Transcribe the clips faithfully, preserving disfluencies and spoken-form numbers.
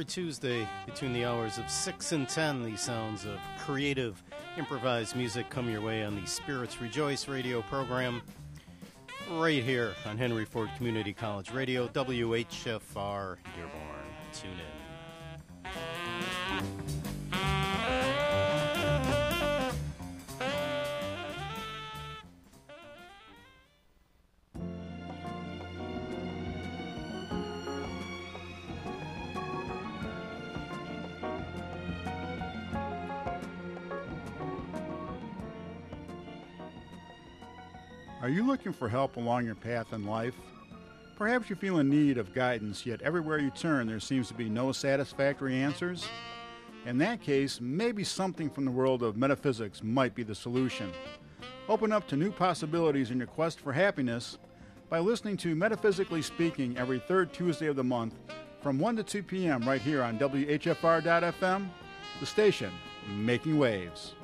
Every Tuesday, between the hours of six and ten, the sounds of creative, improvised music come your way on the Spirits Rejoice radio program, right here on Henry Ford Community College Radio, W H F R Dearborn. Tune in. Are you looking for help along your path in life? Perhaps you feel in need of guidance, yet everywhere you turn there seems to be no satisfactory answers? In that case, maybe something from the world of metaphysics might be the solution. Open up to new possibilities in your quest for happiness by listening to Metaphysically Speaking every third Tuesday of the month from one to two p.m. right here on W H F R dot F M, the station making waves.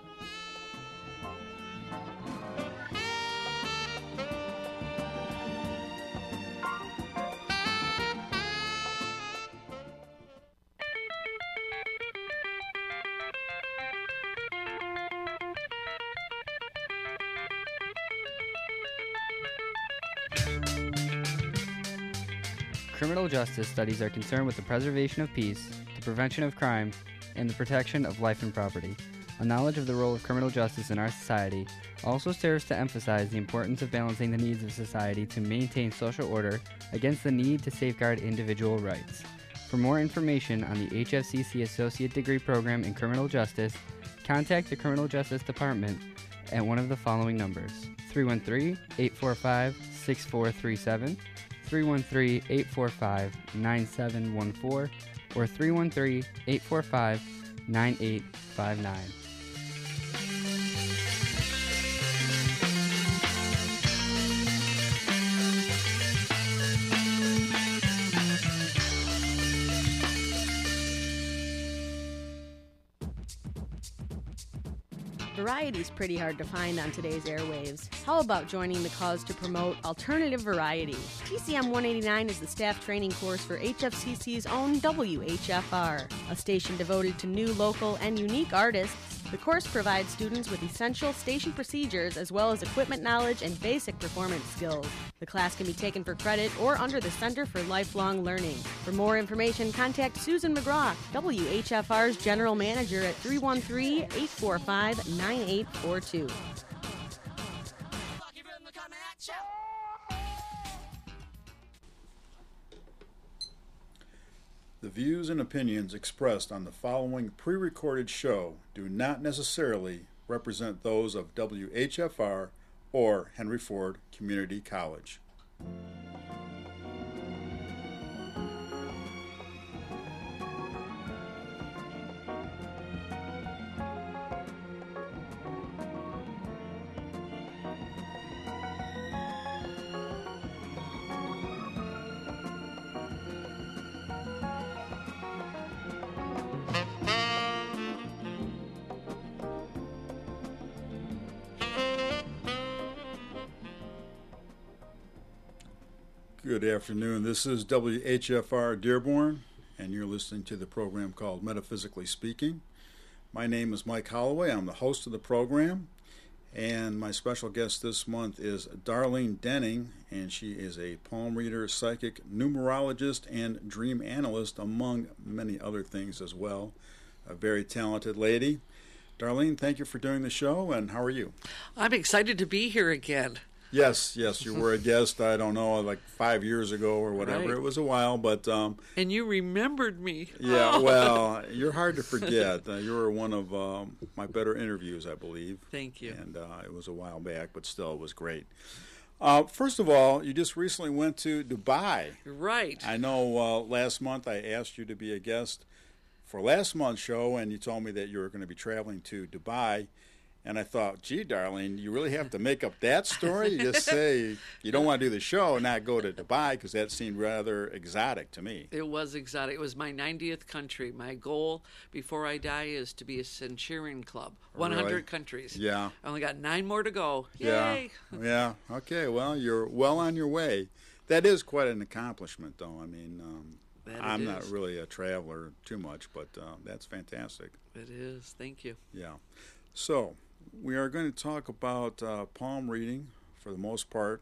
Criminal justice studies are concerned with the preservation of peace, the prevention of crime, and the protection of life and property. A knowledge of the role of criminal justice in our society also serves to emphasize the importance of balancing the needs of society to maintain social order against the need to safeguard individual rights. For more information on the H F C C Associate Degree Program in Criminal Justice, contact the Criminal Justice Department at one of the following numbers: three one three, eight four five, six four three seven, three one three, eight four five, nine seven one four, or three one three, eight four five, nine eight five nine. Variety's pretty hard to find on today's airwaves. How about joining the cause to promote alternative variety? T C M one eighty-nine is the staff training course for H F C C's own W H F R, a station devoted to new, local, and unique artists. The course provides students with essential station procedures as well as equipment knowledge and basic performance skills. The class can be taken for credit or under the Center for Lifelong Learning. For more information, contact Susan McGraw, W H F R's General Manager, at three one three, eight four five, nine eight four two. The views and opinions expressed on the following pre-recorded show do not necessarily represent those of W H F R or Henry Ford Community College. Good afternoon. This is W H F R Dearborn, and you're listening to the program called Metaphysically Speaking. My name is Mike Holloway. I'm the host of the program, and my special guest this month is Darlene Denning, and she is a palm reader, psychic, numerologist, and dream analyst, among many other things as well. A very talented lady. Darlene, thank you for doing the show, and how are you? I'm excited to be here again. Yes, yes, you were a guest, I don't know, like five years ago or whatever. Right. It was a while, but... Um, and you remembered me. Yeah, Oh. well, you're hard to forget. Uh, you were one of um, my better interviews, I believe. Thank you. And uh, it was a while back, but still, it was great. Uh, first of all, you just recently went to Dubai. Right. I know uh, last month I asked you to be a guest for last month's show, and you told me that you were going to be traveling to Dubai. And I thought, gee, Darlene, you really have to make up that story? You just say you don't want to do the show and not go to Dubai, because that seemed rather exotic to me. It was exotic. It was my ninetieth country. My goal before I die is to be a Centurion Club. one hundred Really? countries. Yeah. I only got nine more to go. Yeah. Yay! Yeah. Okay, well, you're well on your way. That is quite an accomplishment, though. I mean, um, That I'm it not is. really a traveler too much, but uh, that's fantastic. It is. Thank you. Yeah. So we are going to talk about uh, palm reading for the most part.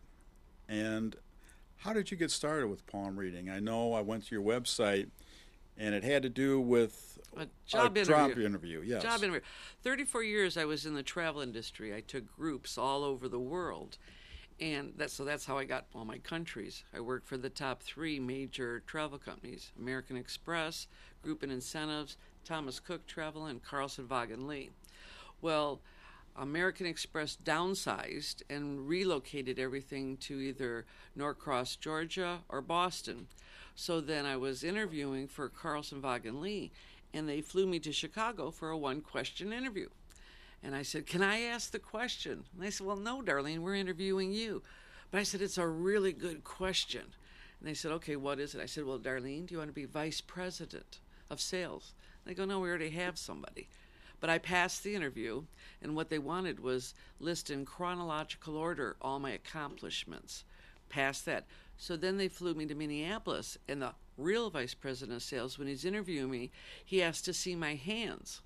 And how did you get started with palm reading? I know I went to your website, and it had to do with A job a interview. job interview. Yes. Job interview. thirty-four years I was in the travel industry. I took groups all over the world. And that's, so that's how I got all my countries. I worked for the top three major travel companies, American Express, Group and Incentives, Thomas Cook Travel, and Carlson Vaughan Lee. Well, American Express downsized and relocated everything to either Norcross, Georgia, or Boston. So then I was interviewing for Carlson Vaughan Lee, and they flew me to Chicago for a one-question interview. And I said, can I ask the question? And they said, well, no, Darlene, we're interviewing you. But I said, it's a really good question. And they said, okay, what is it? I said, well, Darlene, do you want to be vice president of sales? And they go, no, we already have somebody. But I passed the interview, and what they wanted was list in chronological order all my accomplishments. Passed that. So then they flew me to Minneapolis, and the real vice president of sales, when he's interviewing me, he asked to see my hands.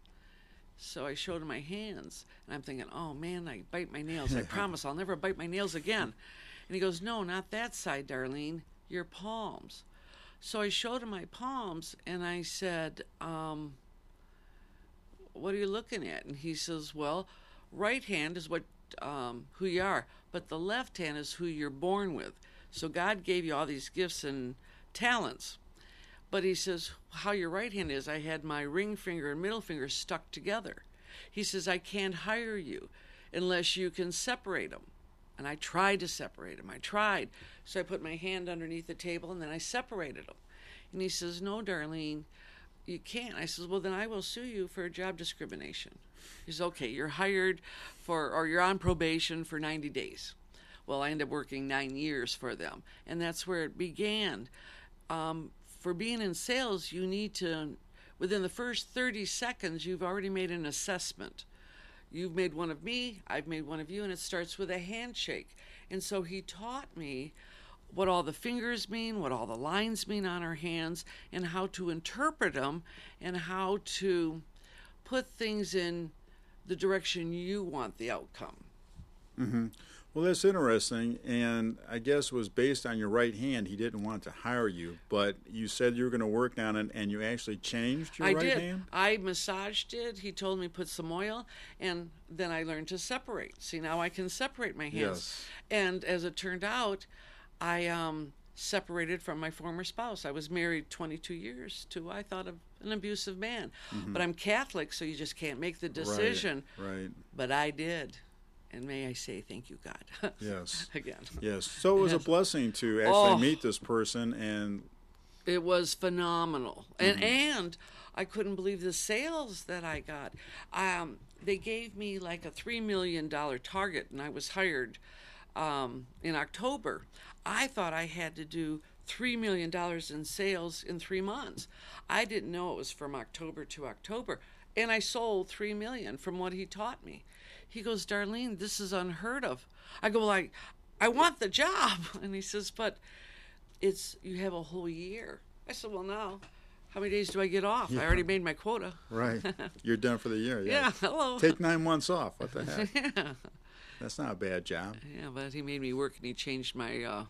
So I showed him my hands, and I'm thinking, oh, man, I bite my nails. I promise I'll never bite my nails again. And he goes, no, not that side, Darlene, your palms. So I showed him my palms, and I said, um, what are you looking at? And he says, well, right hand is what um, who you are, but the left hand is who you're born with. So God gave you all these gifts and talents. But he says, how your right hand is, I had my ring finger and middle finger stuck together. He says, I can't hire you unless you can separate them. And I tried to separate them. I tried. So I put my hand underneath the table, and then I separated them. And he says, no, Darlene, you can't. I says, well, then I will sue you for job discrimination. He says, okay, you're hired for, or you're on probation for ninety days. Well, I ended up working nine years for them. And that's where it began. Um, For being in sales, you need to, within the first thirty seconds, you've already made an assessment. You've made one of me, I've made one of you, and it starts with a handshake. And so he taught me what all the fingers mean, what all the lines mean on our hands, and how to interpret them, and how to put things in the direction you want the outcome. Mm-hmm. Well, that's interesting, and I guess it was based on your right hand. He didn't want to hire you, but you said you were going to work on it, and you actually changed your I right did. hand? I massaged it. He told me put some oil, and then I learned to separate. See, now I can separate my hands. Yes. And as it turned out, I um, separated from my former spouse. I was married twenty-two years to, I thought, of an abusive man. Mm-hmm. But I'm Catholic, so you just can't make the decision. Right, right. But I did. And may I say thank you, God. Yes. Again. Yes. So it was Yes. a blessing to actually Oh. meet this person, and It was phenomenal. And Mm-hmm. and I couldn't believe the sales that I got. Um, they gave me like a three million dollars target, and I was hired um, in October. I thought I had to do three million dollars in sales in three months. I didn't know it was from October to October. And I sold three million dollars from what he taught me. He goes, Darlene, this is unheard of. I go, well, I, I want the job. And he says, but it's you have a whole year. I said, well, now, how many days do I get off? Yeah. I already made my quota. right, you're done for the year. Yeah. Yeah, hello. Take nine months off. What the heck? yeah. That's not a bad job. yeah, but he made me work, and he changed my uh,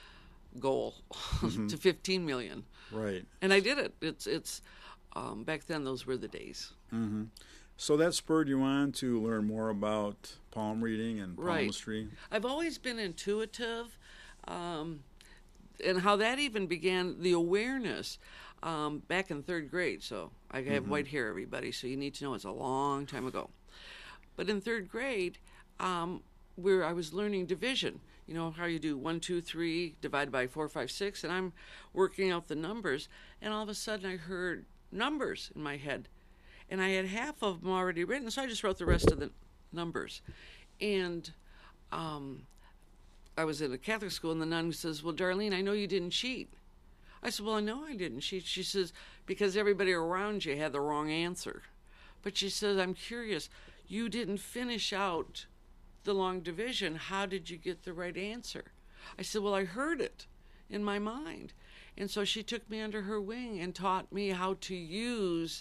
goal Mm-hmm. to fifteen million dollars. Right. And I did it. It's it's um, back then, those were the days. Mm-hmm. So that spurred you on to learn more about palm reading and Right. palmistry. I've always been intuitive, um, and how that even began, the awareness, um, back in third grade. So I have white hair, everybody, so you need to know it's a long time ago. But in third grade, um, where I was learning division, you know, how you do one, two, three, divided by four, five, six, and I'm working out the numbers, and all of a sudden I heard numbers in my head. And I had half of them already written, so I just wrote the rest of the numbers. And um, I was in a Catholic school, and the nun says, well, Darlene, I know you didn't cheat. I said, well, I know I didn't cheat. She says, because everybody around you had the wrong answer. But she says, I'm curious, you didn't finish out the long division. How did you get the right answer? I said, well, I heard it in my mind. And so she took me under her wing and taught me how to use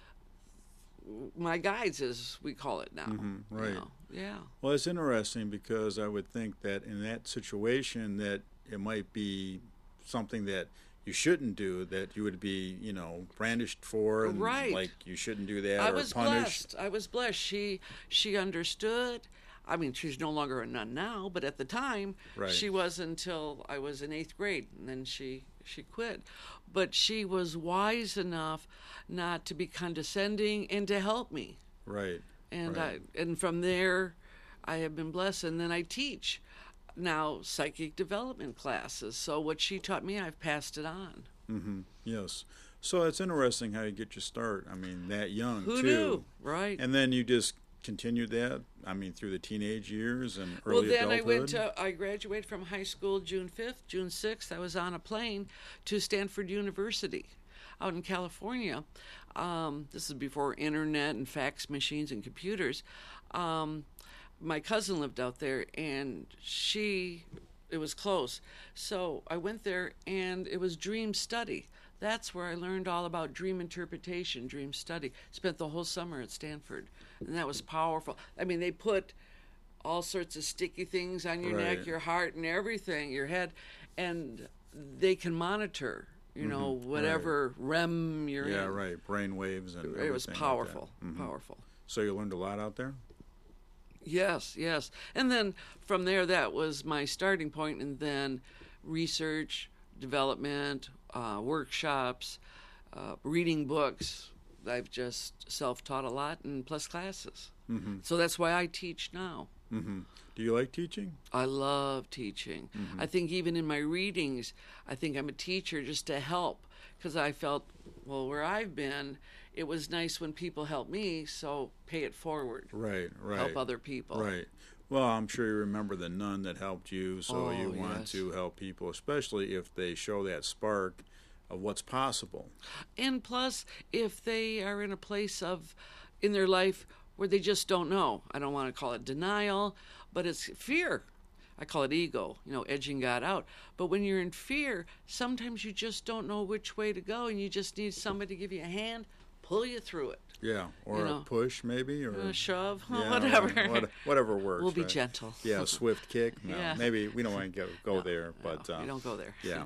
my guides, as we call it now. Mm-hmm, right. You know? Yeah. Well, it's interesting because I would think that in that situation that it might be something that you shouldn't do, that you would be, you know, brandished for, and right. like you shouldn't do that I or was punished. blessed. I was blessed. She she understood. I mean, she's no longer a nun now, but at the time, Right. she was until I was in eighth grade, and then she she quit. But she was wise enough not to be condescending and to help me. Right. And right. I and from there, I have been blessed. And then I teach now psychic development classes. So what she taught me, I've passed it on. Mm-hmm. Yes. So it's interesting how you get your start. I mean, that young Who too. knew, right? And then you just continued that. I mean, through the teenage years and early well, then adulthood. I went to. I graduated from high school June fifth, June sixth. I was on a plane to Stanford University, out in California. Um, this is before internet and fax machines and computers. Um, my cousin lived out there, and she, it was close. So I went there, and it was dream study. That's where I learned all about dream interpretation, dream study. Spent the whole summer at Stanford, and that was powerful. I mean, they put all sorts of sticky things on your Right. neck, your heart, and everything, your head, and they can monitor, you know, Mhm, whatever R E M you're yeah, in. right. Brain waves and It was everything like that. powerful, Mhm. powerful. So you learned a lot out there? Yes, yes. And then from there, that was my starting point, and then research, development, uh, workshops, uh, reading books. I've just self-taught a lot, and plus classes. Mm-hmm. So that's why I teach now. Mm-hmm. Do you like teaching? I love teaching. Mm-hmm. I think even in my readings, I think I'm a teacher just to help, because I felt, well, where I've been, it was nice when people help me, so pay it forward. Right, right. Help other people. Right. Well, I'm sure you remember the nun that helped you, so Oh, you want yes. to help people, especially if they show that spark of what's possible. And plus, if they are in a place of, in their life where they just don't know, I don't want to call it denial, but it's fear. I call it ego, you know, edging God out. But when you're in fear, sometimes you just don't know which way to go, and you just need somebody to give you a hand, pull you through it. Yeah, or You a know, push maybe, or A shove, yeah, whatever. what- whatever works. We'll be right? gentle. Yeah, a swift kick. No, Yeah. maybe we don't want to go, go No, there, but no, uh, you don't go there. yeah.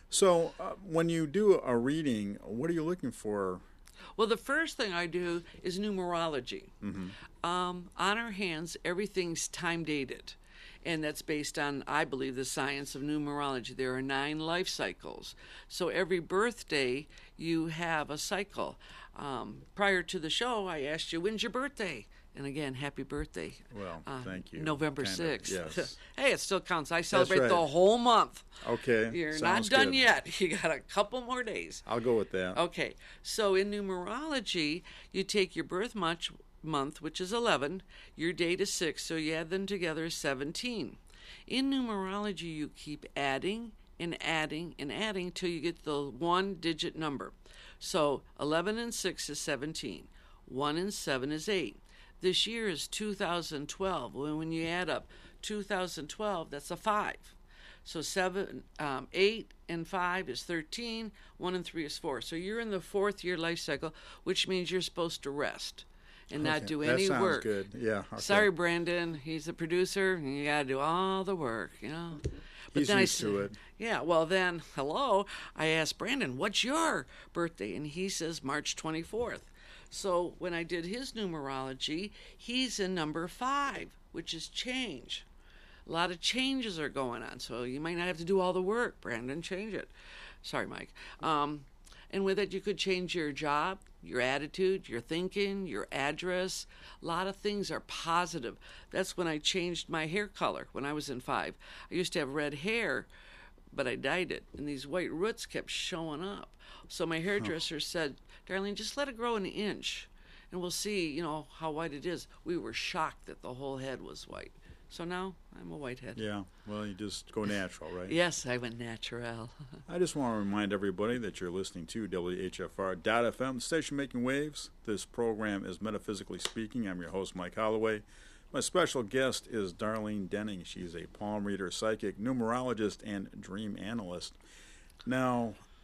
So uh, when you do a reading, what are you looking for? Well, the first thing I do is numerology. Mm-hmm. Um, on our hands, everything's time dated. And that's based on, I believe, the science of numerology. There are nine life cycles. So every birthday, you have a cycle. Um, prior to the show, I asked you, when's your birthday? And again, happy birthday. Well, Uh, thank you. November Kind of, sixth. yes. Hey, it still counts. I celebrate right. the whole month. Okay. You're sounds not done good. yet. You got a couple more days. I'll go with that. Okay, so in numerology, you take your birth month, month, which is eleven, your date is six, so you add them together is seventeen. In numerology, you keep adding and adding and adding till you get the one-digit number. So eleven and six is seventeen. one and seven is eight. This year is two thousand twelve. When, when you add up two thousand twelve, that's a five. So seven, um, eight and five is thirteen. One and three is four. So you're in the fourth year life cycle, which means you're supposed to rest and not Okay, do that any sounds work. good. Yeah. Okay. Sorry, Brandon. He's the producer, and you got to do all the work, you know. But He's then I used s- to it. Yeah. Well, then, hello. I asked Brandon, "What's your birthday?" And he says March twenty-fourth. So when I did his numerology, he's in number five, which is change. A lot of changes are going on, so you might not have to do all the work. Brandon, change it. Sorry, Mike. Um, and with it, you could change your job, your attitude, your thinking, your address. A lot of things are positive. That's when I changed my hair color when I was in five. I used to have red hair, but I dyed it, and these white roots kept showing up. So my hairdresser said, "Darlene, just let it grow an inch, and we'll see, you know, how white it is." We were shocked that the whole head was white. So now I'm a whitehead. Yeah. Well, you just go natural, right? Yes, I went natural. I just want to remind everybody that you're listening to W H F R dot F M, the station making waves. This program is Metaphysically Speaking. I'm your host, Mike Holloway. My special guest is Darlene Denning. She's a palm reader, psychic, numerologist, and dream analyst. Now,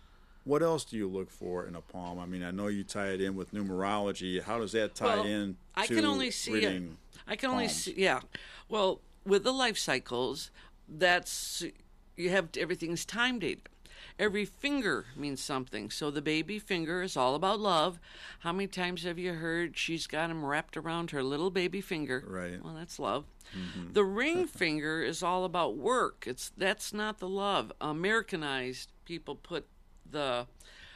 What else do you look for in a palm? I mean, I know you tie it in with numerology. How does that tie Well, in I to can only see it. reading I can only palms? see, yeah. Well, with the life cycles, that's, you have, everything's time dated. Every finger means something. So the baby finger is all about love. How many times have you heard she's got him wrapped around her little baby finger? Right. Well, that's love. Mm-hmm. The ring finger is all about work. It's that's not the love. Americanized people put the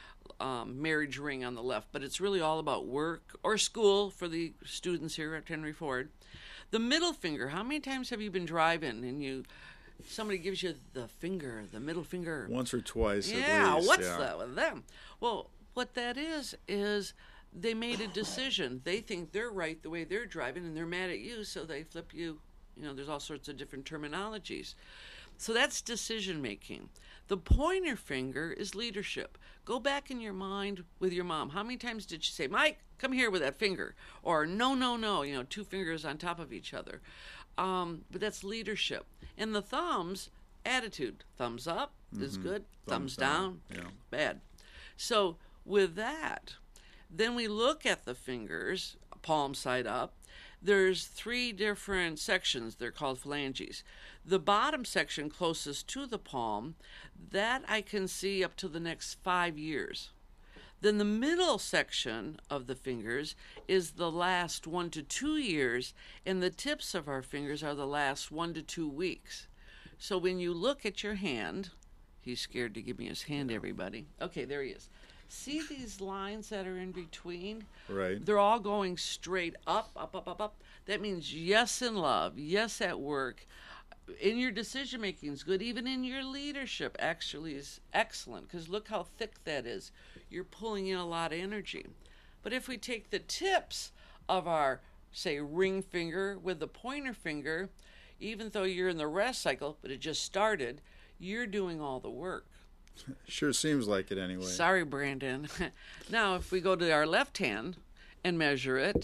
um, marriage ring on the left, but it's really all about work or school for the students here at Henry Ford. The middle finger. How many times have you been driving and you somebody gives you the finger, the middle finger? Once or twice Yeah, at least. what's yeah. that with them? Well, what that is is they made a decision. They think they're right the way they're driving, and they're mad at you, so they flip you. You know, there's all sorts of different terminologies. So that's decision making. The pointer finger is leadership. Go back in your mind with your mom. How many times did she say, Mike, come here with that finger? Or no, no, no, you know, two fingers on top of each other. Um, but that's leadership. And the thumbs, attitude. Thumbs up is good. Thumbs, Thumbs down, down, yeah. bad. So with that, then we look at the fingers, palm side up. There's three different sections. They're called phalanges. The bottom section closest to the palm, that I can see up to the next five years. Then the middle section of the fingers is the last one to two years, and the tips of our fingers are the last one to two weeks. So when you look at your hand, he's scared to give me his hand, everybody. Okay, there he is. See these lines that are in between? Right. They're all going straight up, up, up, up, up. That means yes in love, yes at work. In your decision making is good. Even in your leadership actually is excellent, because look how thick that is. You're pulling in a lot of energy. But if we take the tips of our, say, ring finger with the pointer finger, even though you're in the rest cycle, but it just started, you're doing all the work. Sure seems like it anyway. Sorry, Brandon. Now, if we go to our left hand and measure it,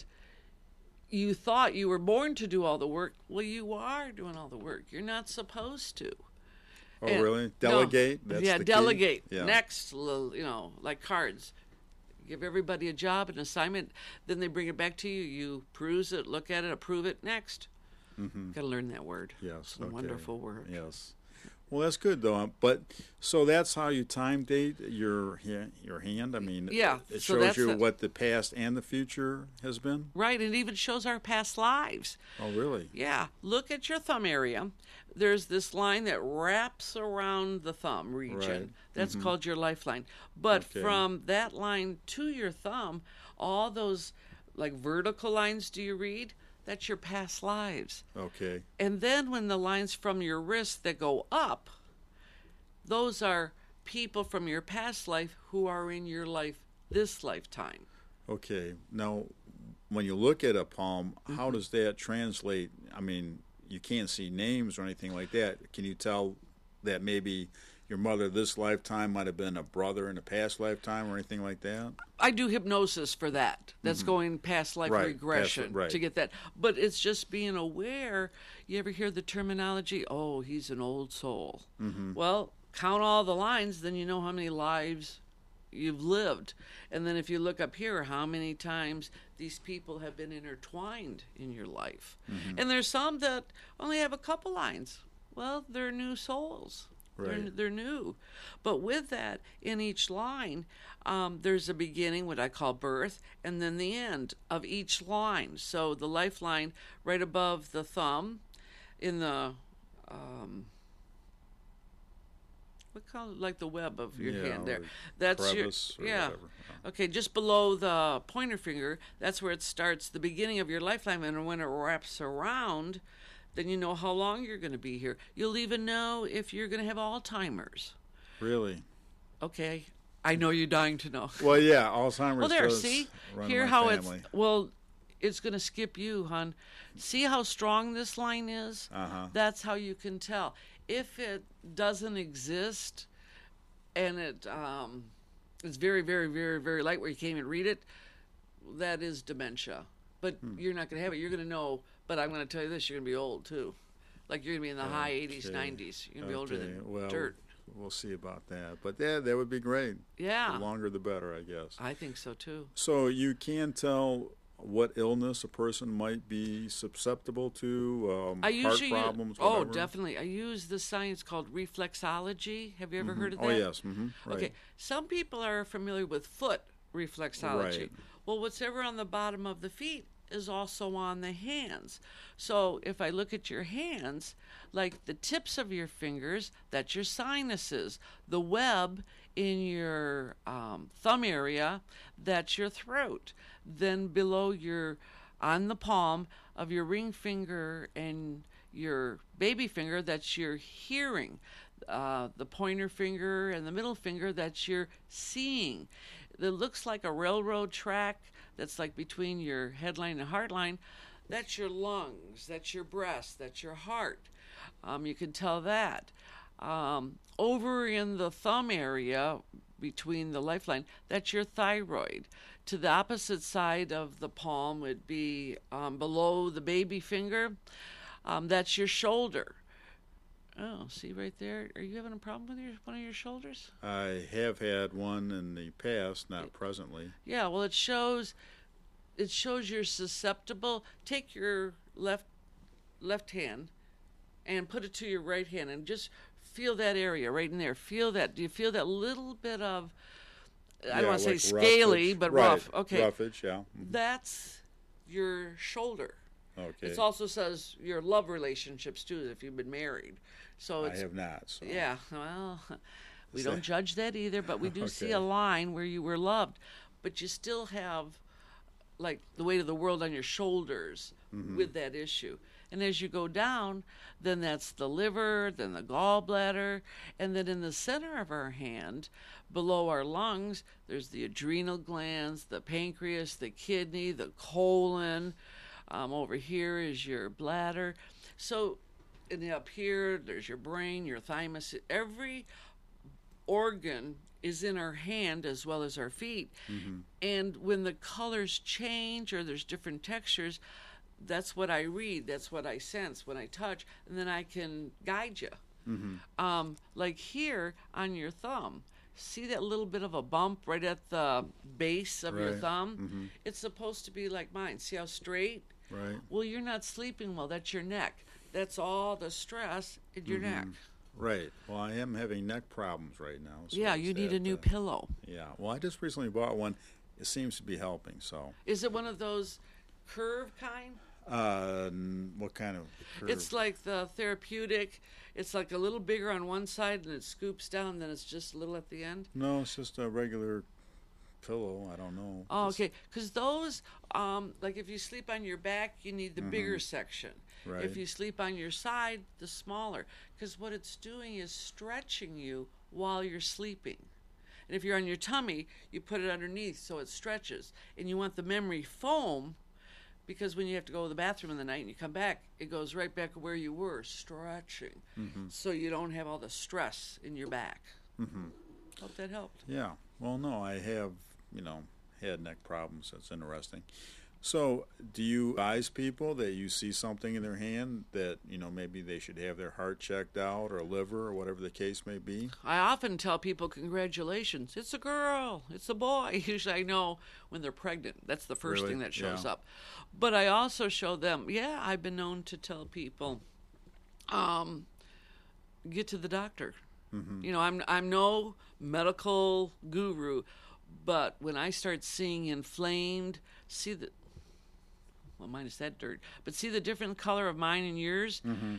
you thought you were born to do all the work. Well, you are doing all the work. You're not supposed to. Oh, And- really? no. Delegate? That's yeah, the key? delegate. Yeah. Next, little, you know, like cards. Give everybody a job, an assignment, then they bring it back to you. You peruse it, look at it, approve it. Next. Mm-hmm. Got to learn that word. Yes. It's a okay. wonderful word. Yes. Well, that's good though. But so that's how you time date your ha- your hand. I mean, Yeah, it so shows that's you the- what the past and the future has been. Right, and it even shows our past lives. Oh, really? Yeah, look at your thumb area. There's this line that wraps around the thumb region. Right. That's called your lifeline. But Okay. from that line to your thumb, all those like vertical lines, do you read? That's your past lives. Okay. And then when the lines from your wrist that go up, those are people from your past life who are in your life this lifetime. Okay. Now, when you look at a palm, Mm-hmm. how does that translate? I mean, you can't see names or anything like that. Can you tell that maybe your mother this lifetime might have been a brother in a past lifetime or anything like that? I do hypnosis for that. That's going past life Right, past- regression right. to get that. But it's just being aware. You ever hear the terminology, oh, he's an old soul? Mm-hmm. Well, count all the lines, then you know how many lives you've lived. And then if you look up here, how many times these people have been intertwined in your life. Mm-hmm. And there's some that only have a couple lines. Well, they're new souls. They're, Right. they're new. But with that, in each line, um, there's a beginning, what I call birth, and then the end of each line. So the lifeline right above the thumb in the, um, what call it, like the web of your Yeah, hand there. or That's crevice your, or yeah. whatever. Okay, just below the pointer finger, that's where it starts, the beginning of your lifeline, and when it wraps around, then you know how long you're going to be here. You'll even know if you're going to have Alzheimer's. Really? Okay, I know you're dying to know. Well, yeah, Alzheimer's Well, there, does see? run in Here my how family. it's, well, it's going to skip you, hon. See how strong this line is? Uh-huh. That's how you can tell. If it doesn't exist and it um, it's very, very, very, very light where you can't even read it, that is dementia. But Hmm. you're not going to have it. You're going to know, but I'm going to tell you this, you're going to be old, too. Like you're going to be in the high eighties, Okay. nineties. You're going to be older Okay, than well, dirt. we'll see about that. But yeah, that would be great. Yeah. The longer the better, I guess. I think so too. So you can tell what illness a person might be susceptible to, um, I heart usually problems, oh, whatever? definitely. I use the science called reflexology. Have you ever Mm-hmm. heard of that? Oh, yes. Mm-hmm. Right. Okay. Some people are familiar with foot reflexology. Right. Well, whatever on the bottom of the feet is also on the hands. So if I look at your hands, like the tips of your fingers, that's your sinuses. The web in your um, thumb area, that's your throat. Then below your, on the palm of your ring finger and your baby finger, that's your hearing. Uh, the pointer finger and the middle finger, that's your seeing. It looks like a railroad track that's like between your headline and heartline. That's your lungs, that's your breast, that's your heart. Um, you can tell that. Um, over in the thumb area, between the lifeline, that's your thyroid. To the opposite side of the palm would be um, below the baby finger. Um, that's your shoulder. Oh, see right there? Are you having a problem with your one of your shoulders? I have had one in the past, not presently. Yeah, well, it shows it shows you're susceptible. Take your left left hand and put it to your right hand and just feel that area right in there. Feel that. Do you feel that little bit of, I Yeah, don't want to like say scaly, roughage. but Right. rough. Okay. Roughage, yeah. Mhm. That's your shoulder. Okay. It also says your love relationships too, if you've been married. So I it's have not. So. yeah, well, we So- don't judge that either, but we do see Okay. a line where you were loved, but you still have like the weight of the world on your shoulders Mm-hmm. with that issue. And as you go down, then that's the liver, then the gallbladder, and then in the center of our hand, below our lungs, there's the adrenal glands, the pancreas, the kidney, the colon. Um, over here is your bladder. So, and up here, there's your brain, your thymus. Every organ is in our hand as well as our feet. Mm-hmm. And when the colors change or there's different textures, that's what I read, that's what I sense when I touch, and then I can guide you. Mm-hmm. Um, like here on your thumb, see that little bit of a bump right at the base of your Right. thumb? Mhm. It's supposed to be like mine. See how straight? Right. Well, you're not sleeping well. That's your neck. That's all the stress in your neck. Right. Well, I am having neck problems right now. so Yeah, it's you need that, a new uh, pillow. Yeah. Well, I just recently bought one. It seems to be helping. So, Is it one of those curve kind? uh, n- what kind of? Curve? It's like the therapeutic. It's like a little bigger on one side and it scoops down, then it's just a little at the end. No, it's just a regular pillow. I don't know. Oh, Just- okay. Because those, um, like if you sleep on your back, you need the bigger section. Right. If you sleep on your side, the smaller. Because what it's doing is stretching you while you're sleeping. And if you're on your tummy, you put it underneath so it stretches. And you want the memory foam because when you have to go to the bathroom in the night and you come back, it goes right back where you were, stretching. So you don't have all the stress in your back. Mhm. Hope that helped. Yeah. Well, no, I have, you know, had neck problems. That's interesting. So, do you advise people that you see something in their hand that, you know, maybe they should have their heart checked out or liver or whatever the case may be? I often tell people, congratulations, it's a girl, it's a boy. Usually I know when they're pregnant. That's the first Really? thing that shows Yeah. up. But I also show them, yeah, I've been known to tell people, um, get to the doctor. Mm-hmm. You know, I'm I'm no medical guru, but when I start seeing inflamed, see the, well, mine is that dirt, but see the different color of mine and yours? Mm-hmm.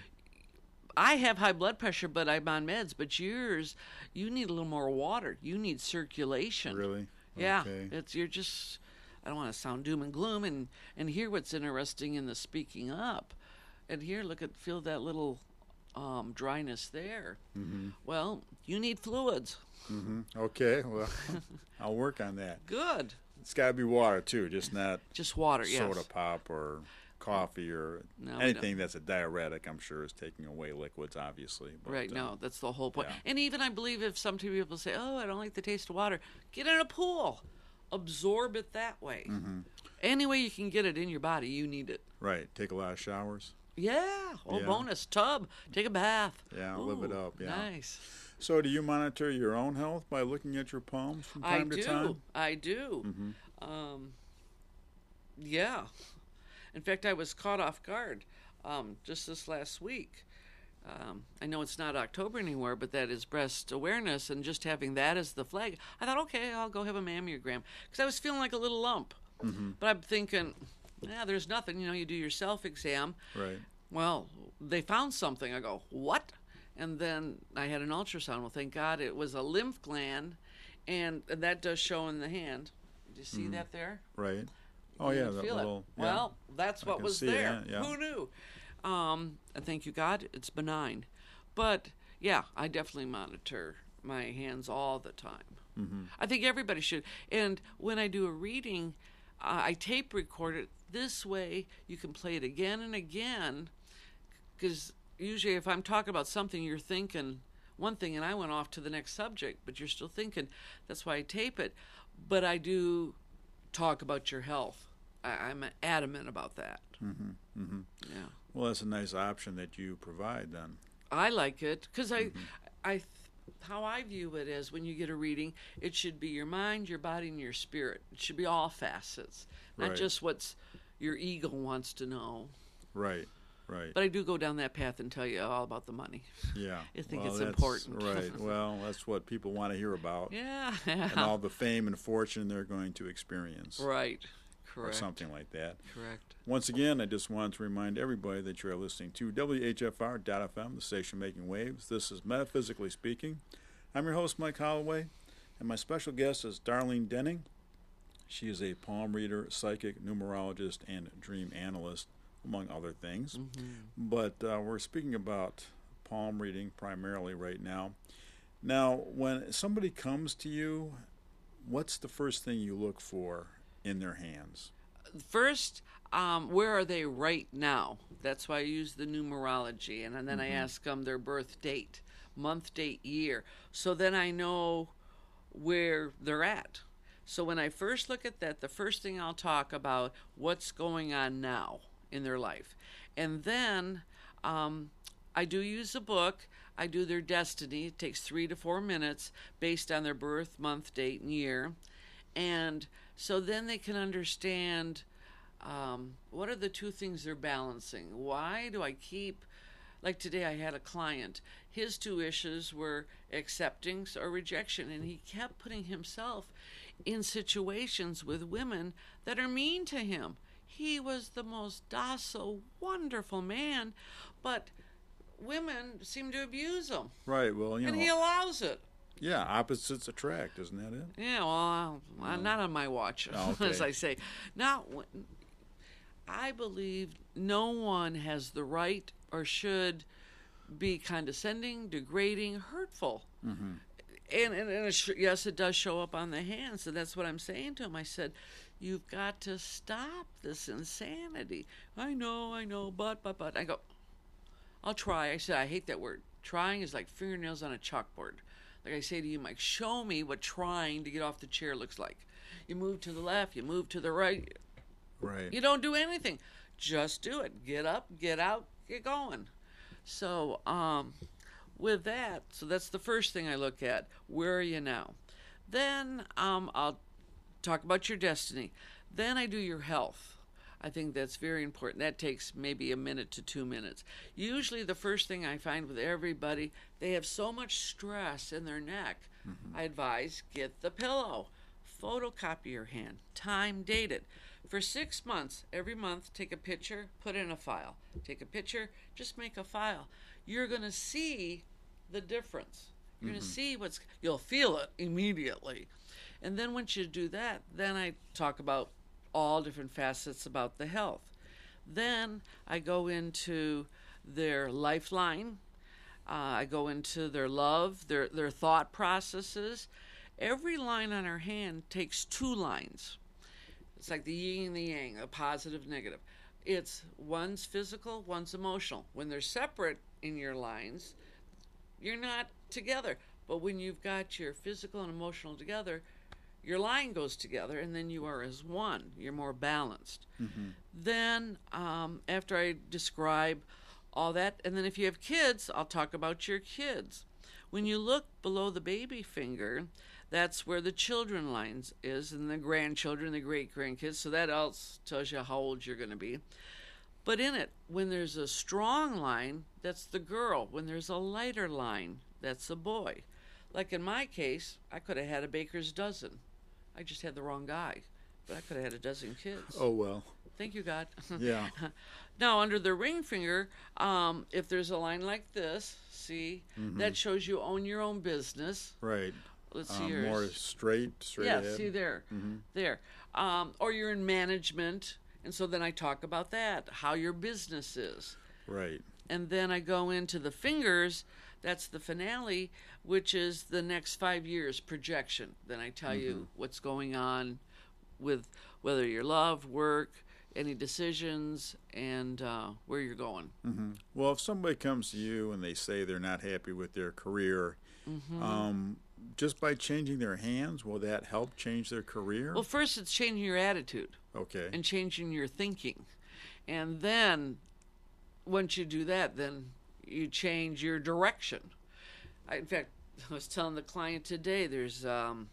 I have high blood pressure, but I'm on meds. But yours, you need a little more water. You need circulation. Really? Yeah. Okay. It's you're just. I don't want to sound doom and gloom. And and here, what's interesting in the speaking up, and here, look at feel that little um, dryness there. Mm-hmm. Well, you need fluids. Mm-hmm. Okay. Well, I'll work on that. Good. It's got to be water too, just not Just water. Yes. soda pop or coffee or No, we anything that's a diuretic. I'm sure is taking away liquids, obviously. But, Right, uh, no, that's the whole point. yeah. And even I believe if some people say, oh, I don't like the taste of water, get in a pool. Absorb it that way. Mm-hmm. Any way you can get it in your body, you need it. Right. Take a lot of showers. Yeah. Oh, Yeah. bonus tub. Take a bath. Yeah, live it Ooh, up, yeah. Nice. So, do you monitor your own health by looking at your palms from time I to do. time? I do. Mm-hmm. Um, yeah. In fact, I was caught off guard um, just this last week. Um, I know it's not October anymore, but that is breast awareness, and just having that as the flag, I thought, okay, I'll go have a mammogram, because I was feeling like a little lump. Mm-hmm. But I'm thinking, yeah, there's nothing. You know, you do your self-exam. Right. Well, they found something. I go, what? And then I had an ultrasound. Well, thank God it was a lymph gland, and that does show in the hand. Do you see Mhm. that there? Right. Oh, You yeah, can that feel little. it. Yeah. Well, that's I what can was see there. that, yeah. Who knew? Um, and thank you, God, it's benign. But yeah, I definitely monitor my hands all the time. Mm-hmm. I think everybody should. And when I do a reading, uh, I tape record it. This way, you can play it again and again. Because usually, if I'm talking about something, you're thinking one thing, and I went off to the next subject, but you're still thinking. That's why I tape it. But I do talk about your health. I, I'm adamant about that. Mm-hmm. Mm-hmm. Yeah, Well, that's a nice option that you provide then. I like it because I, Mm-hmm. I, th- how I view it is when you get a reading, it should be your mind, your body, and your spirit. It should be all facets, not Right. just what's your ego wants to know. Right. Right. But I do go down that path and tell you all about the money. Yeah. I think well, it's that's- important. Right. Well, that's what people want to hear about. Yeah. And all the fame and fortune they're going to experience. Right. Or Correct. something like that. Correct. Once again, I just wanted to remind everybody that you're listening to W H F R dot F M, the station making waves. This is Metaphysically Speaking. I'm your host, Mike Holloway, and my special guest is Darlene Denning. She is a palm reader, psychic, numerologist, and dream analyst, among other things. Mm-hmm. But uh, we're speaking about palm reading primarily right now. Now, when somebody comes to you, what's the first thing you look for in their hands? First, um, where are they right now? That's why I use the numerology, and, and then Mm-hmm. I ask them their birth date, month, date, year. So then I know where they're at. So when I first look at that, the first thing I'll talk about what's going on now in their life, and then um, I do use a book. I do their destiny. It takes three to four minutes based on their birth, month, date, and year, and so then they can understand um, what are the two things they're balancing. Why do I keep, like today I had a client, his two issues were acceptance or rejection, and he kept putting himself in situations with women that are mean to him. He was the most docile, wonderful man, but women seem to abuse him, Right, well, you and know. he allows it. Yeah, opposites attract, isn't that it? Yeah, well, uh, not on my watch, Oh, okay. as I say. Now, w- I believe no one has the right or should be condescending, degrading, hurtful. Mm-hmm. And, and, and it sh- yes, it does show up on the hands, and that's what I'm saying to him. I said, you've got to stop this insanity. I know, I know, but, but, but. I go, I'll try. I said, I hate that word. Trying is like fingernails on a chalkboard. Like I say to you, Mike, show me what trying to get off the chair looks like. You move to the left, you move to the right. Right. You don't do anything. Just do it. Get up, get out, get going. So, um, with that, so that's the first thing I look at. Where are you now? Then um, I'll talk about your destiny. Then I do your health. I think that's very important. That takes maybe a minute to two minutes. Usually the first thing I find with everybody, they have so much stress in their neck. Mm-hmm. I advise, get the pillow. Photocopy your hand. Time, date it. For six months, every month, take a picture, put in a file. Take a picture, just make a file. You're going to see the difference. You're mm-hmm. going to see what's, you'll feel it immediately. And then once you do that, then I talk about all different facets about the health. Then I go into their lifeline. Uh, I go into their love, their their thought processes. Every line on our hand takes two lines. It's like the yin and the yang, a positive, negative. It's one's physical, one's emotional. When they're separate in your lines, you're not together. But when you've got your physical and emotional together, your line goes together, and then you are as one. You're more balanced. Mm-hmm. Then, um, after I describe all that, and then if you have kids, I'll talk about your kids. When you look below the baby finger, that's where the children lines is, and the grandchildren, the great-grandkids, so that else tells you how old you're going to be. But in it, when there's a strong line, that's the girl. When there's a lighter line, that's the boy. Like in my case, I could have had a baker's dozen. I just had the wrong guy, but I could have had a dozen kids. Oh, well. Thank you, God. Yeah. Now, under the ring finger, um, if there's a line like this, see, Mm-hmm. that shows you own your own business. Right. Let's see Um, yours. more straight, straight yeah, ahead. see there, Mhm. there. Um, or you're in management, and so then I talk about that, how your business is. Right. And then I go into the fingers, that's the finale, which is the next five years projection. Then I tell you what's going on with whether your love, work, any decisions, and uh, where you're going. Mm-hmm. Well, if somebody comes to you and they say they're not happy with their career, Mm-hmm. um, just by changing their hands, will that help change their career? Well, first it's changing your attitude Okay. and changing your thinking. And then once you do that, then you change your direction. I, in fact, I was telling the client today, there's um,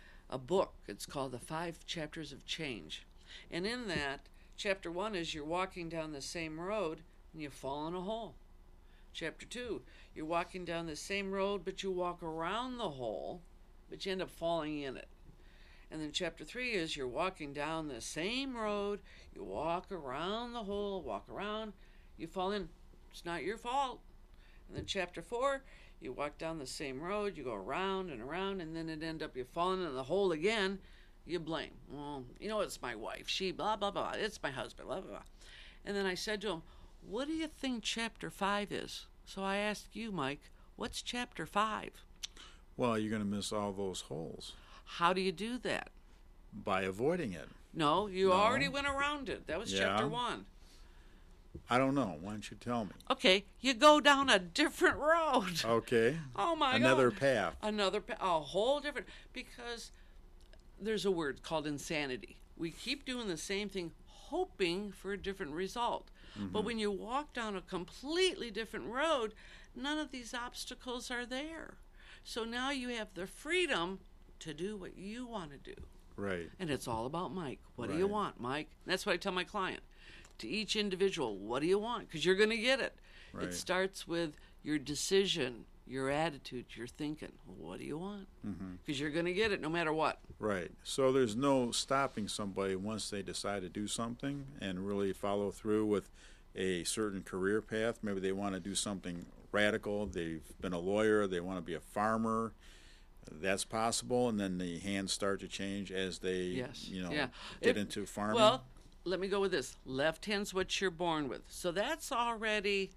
a book. It's called The Five Chapters of Change. And in that, chapter one is you're walking down the same road and you fall in a hole. Chapter two, you're walking down the same road, but you walk around the hole, but you end up falling in it. And then chapter three is you're walking down the same road, you walk around the hole, walk around, you fall in. It's not your fault. And then chapter four, you walk down the same road, you go around and around, and then it end up you falling in the hole again. You blame. Well, you know, it's my wife. She blah, blah, blah. It's my husband, blah, blah, blah. And then I said to him, what do you think chapter five is? So I asked you, Mike, what's chapter five? Well, you're going to miss all those holes How do you do that? by avoiding it. No, you No. already went around it. That was Yeah. chapter one. I don't know. Why don't you tell me? Okay, you go down a different road. Okay. Oh my Another God. path. Another pa- a whole different, because there's a word called insanity. We keep doing the same thing, hoping for a different result. But when you walk down a completely different road, none of these obstacles are there. So now you have the freedom to do what you want to do. Right. And it's all about Mike. What do you Right. want, Mike? That's what I tell my client. To each individual, what do you want? Because you're going to get it. Right. It starts with your decision, your attitude, your thinking. What do you want? Because you're going to get it no matter what. Right. So there's no stopping somebody once they decide to do something and really follow through with a certain career path. Maybe they want to do something radical. They've been a lawyer. They want to be a farmer. That's possible. And then the hands start to change as they, Yes. you know, Yeah. get If- into farming. Well, let me go with this. Left hand's what you're born with. So that's already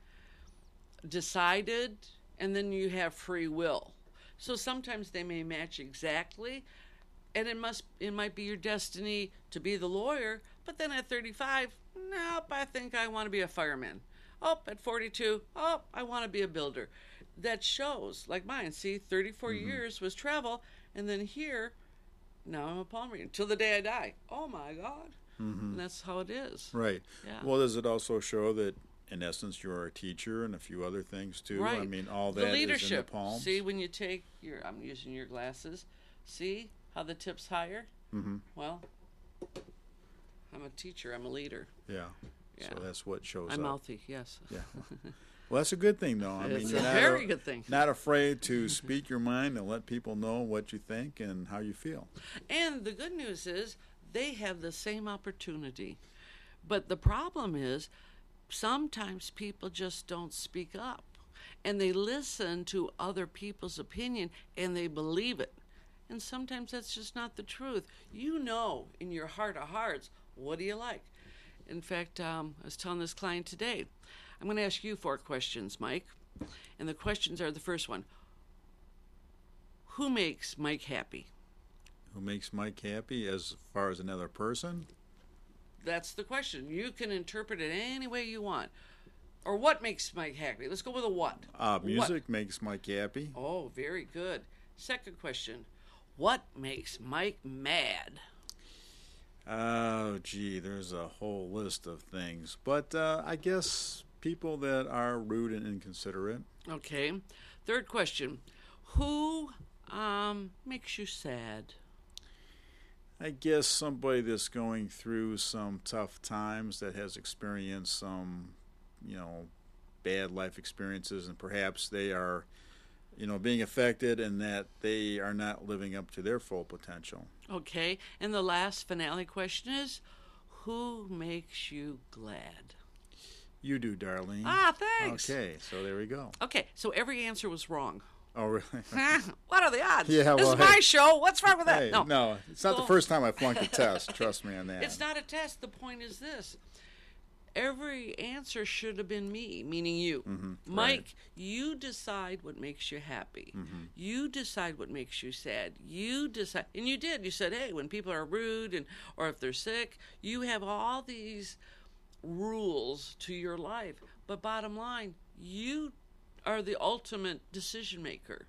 decided, and then you have free will. So sometimes they may match exactly, and it must it might be your destiny to be the lawyer, but then at thirty-five, nope, I think I want to be a fireman. Oh, at forty-two, oh, I want to be a builder. That shows, like mine, see, thirty-four years was travel, and then here, now I'm a palm reader until the day I die. Oh my God. And that's how it is. Right. Yeah. Well, does it also show that, in essence, you're a teacher and a few other things, too? Right. I mean, all The that is in the leadership. palms? See, when you take your, I'm using your glasses. See how the tip's higher? Mm-hmm. Well, I'm a teacher. I'm a leader. Yeah. Yeah. So that's what shows I'm up. mouthy, yes. Yeah. Well, that's a good thing, though. I It's mean, a you're not very good thing. Not afraid to speak your mind and let people know what you think and how you feel. And the good news is they have the same opportunity. But the problem is sometimes people just don't speak up. And they listen to other people's opinion and they believe it. And sometimes that's just not the truth. You know in your heart of hearts, what do you like? In fact, um, I was telling this client today, I'm going to ask you four questions, Mike. And the questions are the first one. Who makes Mike happy? Who makes Mike happy as far as another person? That's the question. You can interpret it any way you want. Or what makes Mike happy? Let's go with a what. Uh, What? music makes Mike happy. Oh, very good. Second question. What makes Mike mad? Oh, gee, there's a whole list of things. But uh, I guess people that are rude and inconsiderate. Okay. Third question. Who um, makes you sad? I guess somebody that's going through some tough times, that has experienced some, you know, bad life experiences, and perhaps they are, you know, being affected, and that they are not living up to their full potential. Okay. And the last finale question is, who makes you glad? You do, Darlene. Ah, thanks. Okay, so there we go. Okay, so every answer was wrong. Oh, really? What are the odds? Yeah, this well, is my hey. show. What's wrong with that? Hey, no. no, it's not Well- the first time I flunked a test. Trust me on that. It's not a test. The point is this. Every answer should have been me, meaning you. Mhm, Mike, right. you decide what makes you happy. Mhm. You decide what makes you sad. You decide. And you did. You said, hey, when people are rude and or if they're sick, you have all these rules to your life. But bottom line, you are the ultimate decision maker.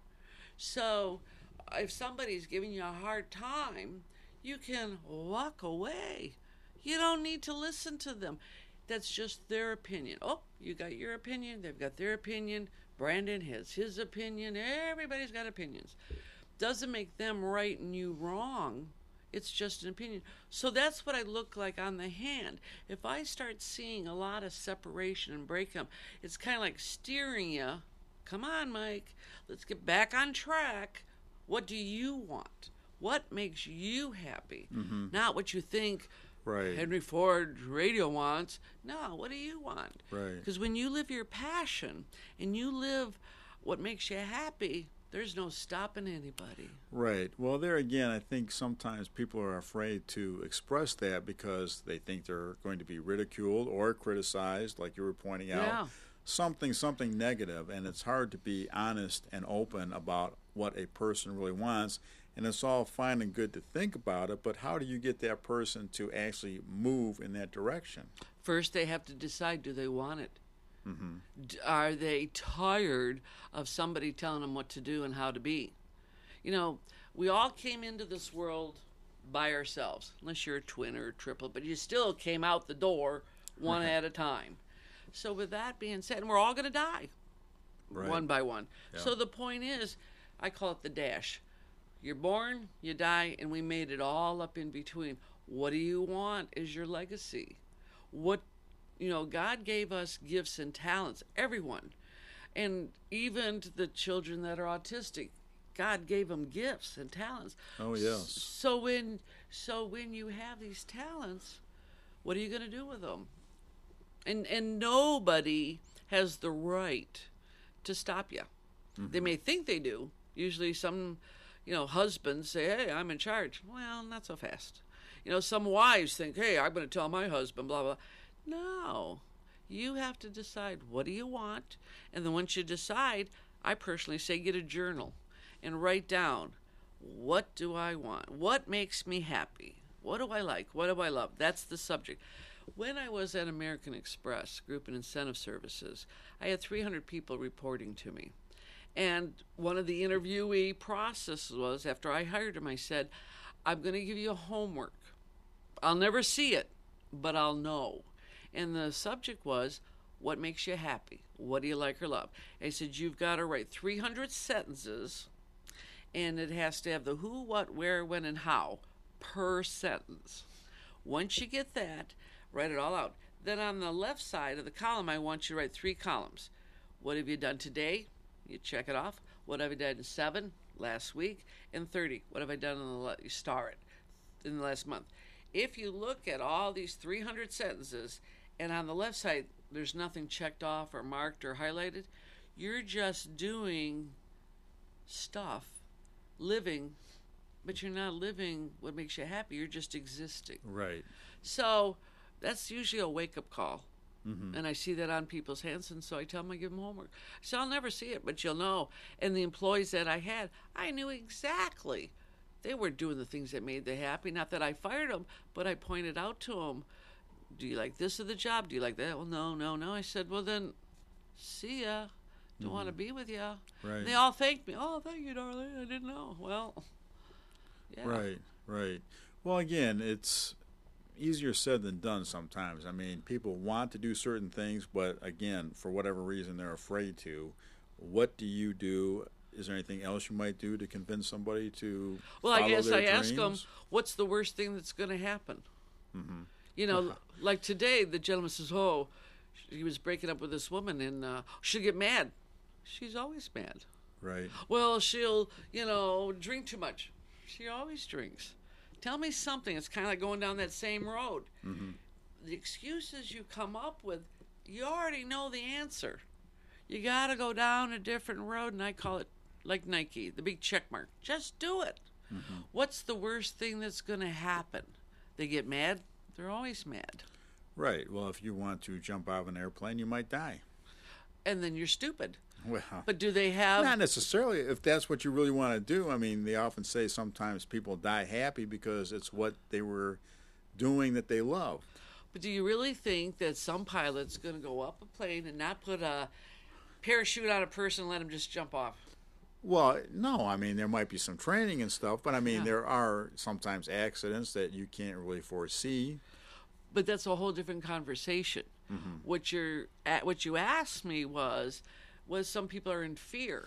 So if somebody's giving you a hard time, you can walk away. You don't need to listen to them. That's just their opinion. Oh, you got your opinion. They've got their opinion. Brandon has his opinion. Everybody's got opinions. Doesn't make them right and you wrong. It's just an opinion. So that's what I look like on the hand. If I start seeing a lot of separation and breakup, it's kind of like steering you. Come on, Mike. Let's get back on track. What do you want? What makes you happy? Mm-hmm. Not what you think Right. Henry Ford radio wants. No, what do you want? Right. Because when you live your passion and you live what makes you happy, there's no stopping anybody. Right. Well, there again, I think sometimes people are afraid to express that because they think they're going to be ridiculed or criticized, like you were pointing out. Yeah. Something, something negative, and it's hard to be honest and open about what a person really wants. And it's all fine and good to think about it, but how do you get that person to actually move in that direction? First, they have to decide, do they want it? Mm-hmm. D- Are they tired of somebody telling them what to do and how to be? You know, we all came into this world by ourselves, unless you're a twin or a triplet, but you still came out the door one Right. at a time. So with that being said, and we're all going to die Right. one by one. Yeah. So the point is, I call it the dash. You're born, you die, and we made it all up in between. What do you want is your legacy? What, you know, God gave us gifts and talents, everyone. And even to the children that are autistic, God gave them gifts and talents. Oh, yes. So when, so when you have these talents, what are you going to do with them? And and nobody has the right to stop you. They may think they do. Usually some, you know, husbands say, hey, I'm in charge. Well, not so fast. You know, some wives think, hey, I'm going to tell my husband, blah, blah. No. You have to decide, what do you want? And then once you decide, I personally say get a journal and write down, what do I want? What makes me happy? What do I like? What do I love? That's the subject. When I was at American Express, Group and Incentive Services, I had three hundred people reporting to me. And one of the interviewee processes was, after I hired him, I said, I'm going to give you a homework. I'll never see it, but I'll know. And the subject was, what makes you happy? What do you like or love? And I said, you've got to write three hundred sentences, and it has to have the who, what, where, when, and how per sentence. Once you get that, write it all out. Then on the left side of the column, I want you to write three columns. What have you done today? You check it off. What have I done in seven, last week, and thirty? What have I done in the la- you star it in the last month? If you look at all these three hundred sentences, and on the left side there's nothing checked off or marked or highlighted, you're just doing stuff, living, but you're not living what makes you happy. You're just existing. Right. So that's usually a wake-up call. Mm-hmm. And I see that on people's hands, and so I tell them I give them homework. So I'll never see it, but you'll know. And the employees that I had, I knew exactly. They were doing the things that made them happy. Not that I fired them, but I pointed out to them, do you like this of the job? Do you like that? Well, no, no, no. I said, well, then, see ya. Don't Mhm. want to be with ya. Right. They all thanked me. Oh, thank you, darling. I didn't know. Well, Yeah. Right, right. Well, again, it's easier said than done sometimes. I mean, people want to do certain things, but again, for whatever reason, they're afraid to. What do you do? Is there anything else you might do to convince somebody to Well, follow I guess their I ask them, dreams? what's the worst thing that's going to happen? Mm-hmm. You know, like today, the gentleman says, oh, he was breaking up with this woman, and uh, she'll get mad. She's always mad. Right. Well, she'll, you know, drink too much. She always drinks. Tell me something. It's kind of like going down that same road. Mm-hmm. The excuses you come up with, you already know the answer. You got to go down a different road, and I call it like Nike, the big check mark. Just do it. Mm-hmm. What's the worst thing that's going to happen? They get mad? They're always mad. Right. Well, if you want to jump out of an airplane, you might die. And then you're stupid. Well, But do they have... not necessarily. If that's what you really want to do, I mean, they often say sometimes people die happy because it's what they were doing that they love. But do you really think that some pilot's going to go up a plane and not put a parachute on a person and let him just jump off? Well, no, I mean, there might be some training and stuff, but I mean, Yeah. there are sometimes accidents that you can't really foresee. But that's a whole different conversation. Mm-hmm. What you're at, what you asked me was, was some people are in fear.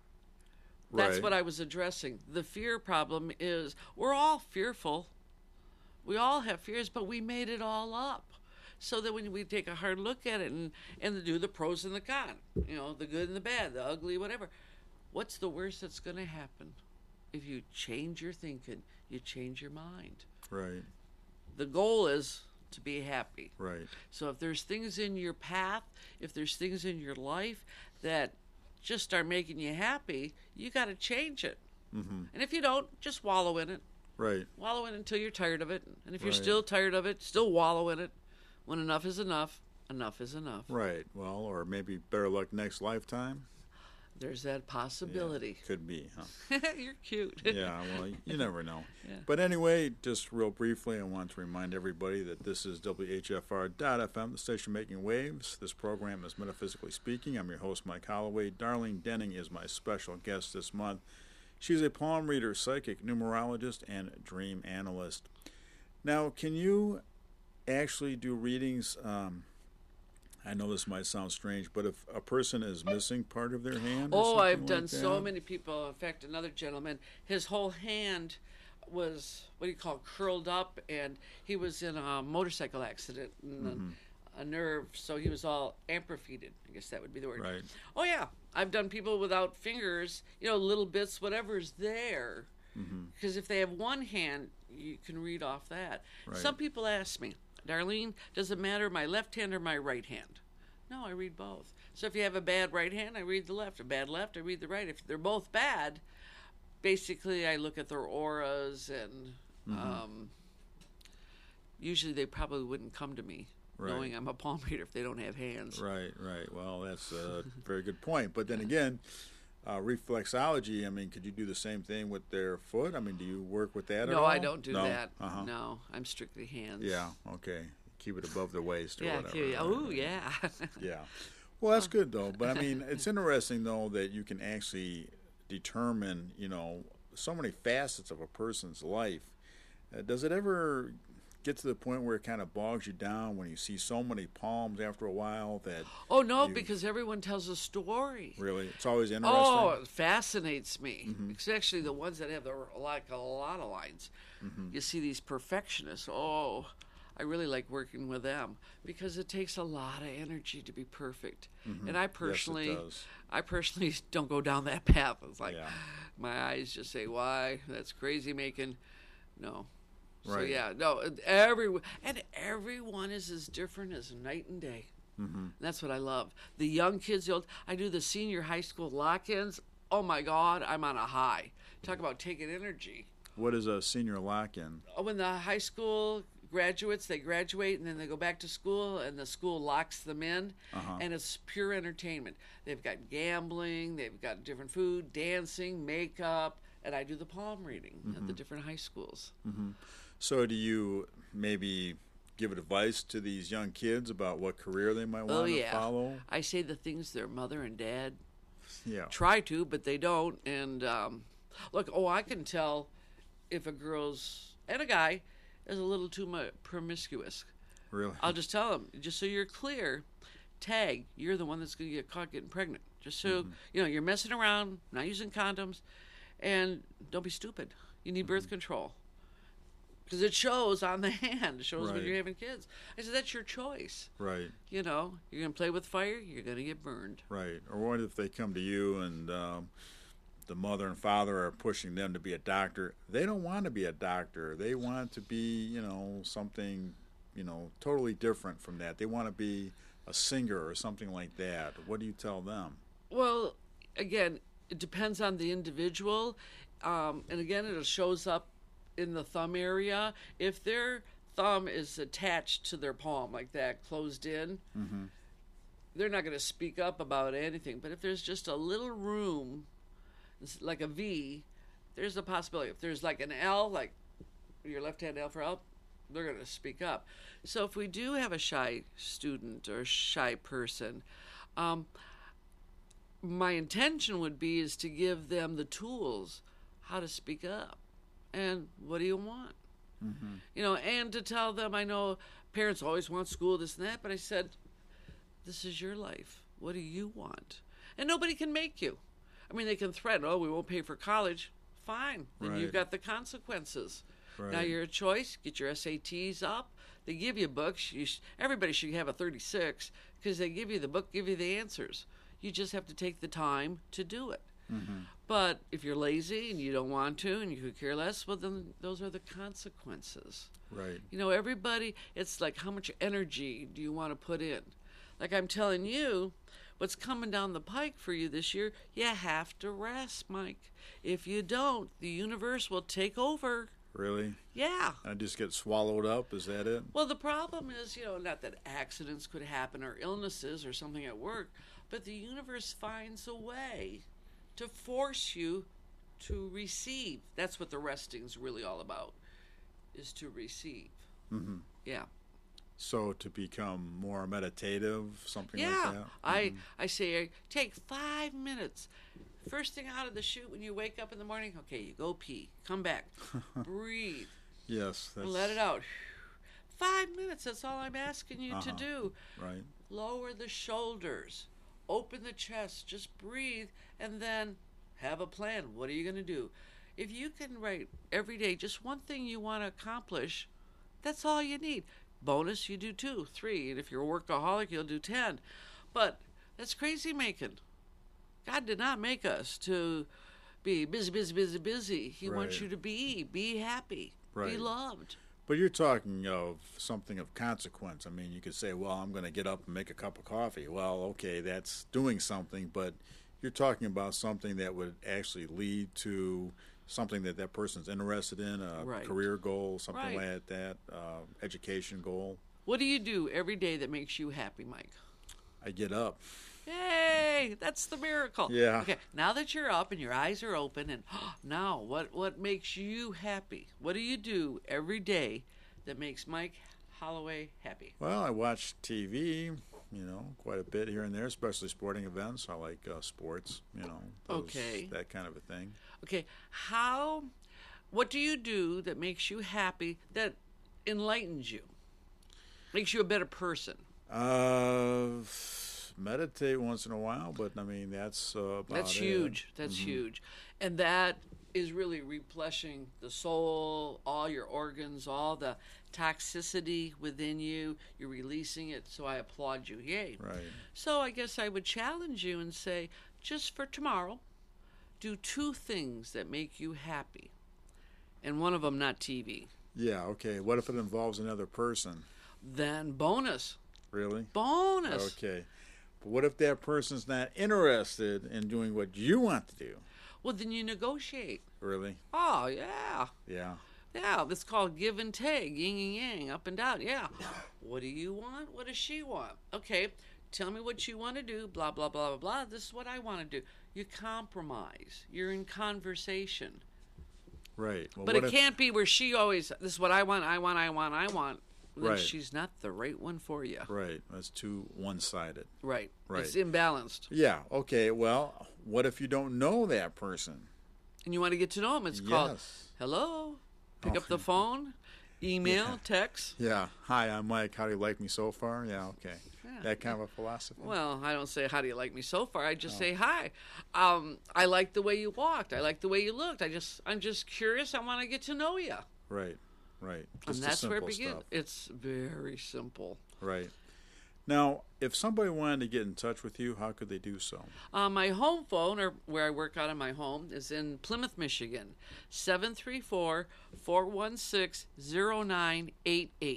That's Right. what I was addressing. The fear problem is we're all fearful. We all have fears, but we made it all up. So that when we take a hard look at it and, and do the pros and the cons, you know, the good and the bad, the ugly, whatever, what's the worst that's going to happen? If you change your thinking, you change your mind. Right, The goal is to be happy. right, So if there's things in your path, if there's things in your life that just start making you happy, you got to change it. mm-hmm. And if you don't, just wallow in it. right, Wallow in it until you're tired of it. And if you're Right. still tired of it, still wallow in it. When enough is enough, enough is enough. right. Well, or maybe better luck next lifetime. There's that possibility. Could be, huh? You're cute. Yeah, well, you never know. Yeah. But anyway, just real briefly, I want to remind everybody that this is W H F R dot F M, the station making waves. This program is Metaphysically Speaking. I'm your host, Mike Holloway. Darlene Denning is my special guest this month. She's a palm reader, psychic, numerologist, and dream analyst. Now, can you actually do readings? Um, I know this might sound strange, but if a person is missing part of their hand or Oh, something I've like done so that? many people. In fact, another gentleman, his whole hand was, what do you call it, curled up, and he was in a motorcycle accident, and Mm-hmm. a, a nerve, so he was all amphitheated. I guess that would be the word. Right. Oh, yeah. I've done people without fingers, you know, little bits, whatever's there. Mm-hmm. Because if they have one hand, you can read off that. Right. Some people ask me, Darlene, does it matter my left hand or my right hand? No, I read both. So if you have a bad right hand, I read the left. A bad left, I read the right. If they're both bad, basically I look at their auras, and Mm-hmm. um, usually they probably wouldn't come to me Right. knowing I'm a palm reader if they don't have hands. Right, right. Well, that's a very good point. But then again, uh, reflexology, I mean, could you do the same thing with their foot? I mean, do you work with that at all? No, I don't do No? that. Uh-huh. No, I'm strictly hands. Yeah, okay. Keep it above the waist or Yeah. whatever. okay. Oh, yeah. Yeah. Well, that's good, though. But, I mean, it's interesting, though, that you can actually determine, you know, so many facets of a person's life. Uh, does it ever get to the point where it kind of bogs you down when you see so many palms after a while that Oh, no, you- because everyone tells a story. really, it's always interesting? Oh, it fascinates me, Mm-hmm. especially the ones that have the, like a lot of lines. Mm-hmm. You see these perfectionists. Oh, I really like working with them because it takes a lot of energy to be perfect. And I personally, Mm-hmm. does. I personally don't go down that path. It's like Yeah. my eyes just say, "Why? That's crazy making." No. So Right. yeah, no. Every and everyone is as different as night and day. Mm-hmm. That's what I love. The young kids, the old, I do the senior high school lock-ins. Oh my God, I'm on a high. Talk about taking energy. What is a senior lock-in? Oh, when the high school graduates, they graduate and then they go back to school and the school locks them in, Uh-huh. and it's pure entertainment. They've got gambling, they've got different food, dancing, makeup, and I do the palm reading at the Mm-hmm. different high schools. So do you maybe give advice to these young kids about what career they might want Oh to yeah, follow? I say the things their mother and dad Yeah. try to, but they don't. And um, look, oh, I can tell if a girl's, and a guy, is a little too much promiscuous. Really? I'll just tell them, just so you're clear, tag, you're the one that's going to get caught getting pregnant. Just so, mm-hmm. you know, you're messing around, not using condoms, and don't be stupid. You need birth mm-hmm. control. Because it shows on the hand. It shows right. when you're having kids. I said, that's your choice. Right. You know, you're going to play with fire, you're going to get burned. Right. Or what if they come to you and um, the mother and father are pushing them to be a doctor? They don't want to be a doctor. They want to be, you know, something, you know, totally different from that. They want to be a singer or something like that. What do you tell them? Well, again, it depends on the individual. Um, and again, it shows up in the thumb area. If their thumb is attached to their palm like that, closed in, mm-hmm. they're not going to speak up about anything. But if there's just a little room, like a V, there's a possibility. If there's like an L, like your left hand L for L, they're going to speak up. So if we do have a shy student or shy person, um, my intention would be is to give them the tools how to speak up. And what do you want? Mm-hmm. You know, and to tell them, I know parents always want school, this and that, but I said, this is your life. What do you want? And nobody can make you. I mean, they can threaten, oh, we won't pay for college. Fine. Then right. you've got the consequences. Right. Now you're a choice. Get your S A Ts up. They give you books. You sh- everybody should have a thirty-six because they give you the book, give you the answers. You just have to take the time to do it. Mm-hmm. But if you're lazy and you don't want to and you could care less, well, then those are the consequences. Right. You know, everybody, it's like how much energy do you want to put in? Like I'm telling you, what's coming down the pike for you this year, you have to rest, Mike. If you don't, the universe will take over. Really? Yeah. And just get swallowed up? Is that it? Well, the problem is, you know, not that accidents could happen or illnesses or something at work, but the universe finds a way to force you to receive. That's what the resting's really all about, is to receive. Mm-hmm. Yeah. So to become more meditative, something yeah. like that? Yeah. I, mm-hmm. I say, take five minutes. First thing out of the chute when you wake up in the morning, okay, you go pee. Come back. Breathe. Yes. That's... Let it out. Five minutes, that's all I'm asking you uh-huh. to do. Right. Lower the shoulders. Open the chest. Just breathe. And then have a plan. What are you going to do? If you can write every day just one thing you want to accomplish, that's all you need. Bonus, you do two, three. And if you're a workaholic, you'll do ten. But that's crazy making. God did not make us to be busy, busy, busy, busy. He right. wants you to be, be happy, right. be loved. But you're talking of something of consequence. I mean, you could say, well, I'm going to get up and make a cup of coffee. Well, okay, that's doing something, but you're talking about something that would actually lead to something that that person's interested in, a right. career goal, something right. like that, uh, education goal. What do you do every day that makes you happy, Mike? I get up. Yay! That's the miracle. Yeah. Okay, now that you're up and your eyes are open, and oh, now what, what makes you happy? What do you do every day that makes Mike Holloway happy? Well, I watch T V, you know, quite a bit here and there, especially sporting events. I like uh, sports, you know, those, okay. that kind of a thing. Okay, how, what do you do that makes you happy, that enlightens you, makes you a better person? Uh... Meditate once in a while, but I mean that's uh, about that's it. huge. That's mm-hmm. huge, and that is really replenishing the soul, all your organs, all the toxicity within you. You're releasing it, so I applaud you. Yay! Right. So I guess I would challenge you and say, just for tomorrow, do two things that make you happy, and one of them not T V. Yeah. Okay. What if it involves another person? Then bonus. Really? Bonus. Okay. What if that person's not interested in doing what you want to do? Well, then you negotiate. Really? Oh, yeah. Yeah. Yeah, it's called give and take, yin and yang, up and down. Yeah. What do you want? What does she want? Okay, tell me what you want to do, blah, blah, blah, blah, blah. This is what I want to do. You compromise. You're in conversation. Right. Well, but it if... can't be where she always, this is what I want, I want, I want, I want. Then right. she's not the right one for you. Right. That's too one-sided. Right. Right. It's imbalanced. Yeah. Okay. Well, what if you don't know that person? And you want to get to know them? It's yes. called, hello, Pick up the phone, email, Yeah. text. Yeah. Hi, I'm Mike. How do you like me so far? Yeah, okay. Yeah. That kind of a philosophy. Well, I don't say, how do you like me so far? I just Oh. say, hi. Um, I like the way you walked. I like the way you looked. I just, I'm just curious. I want to get to know you. Right, right. And Just the that's where it simple begins. stuff. It's very simple. Right. Now, if somebody wanted to get in touch with you, how could they do so? Uh, my home phone, or where I work out of my home, is in Plymouth, Michigan, seven three four, four one six, zero nine eight eight.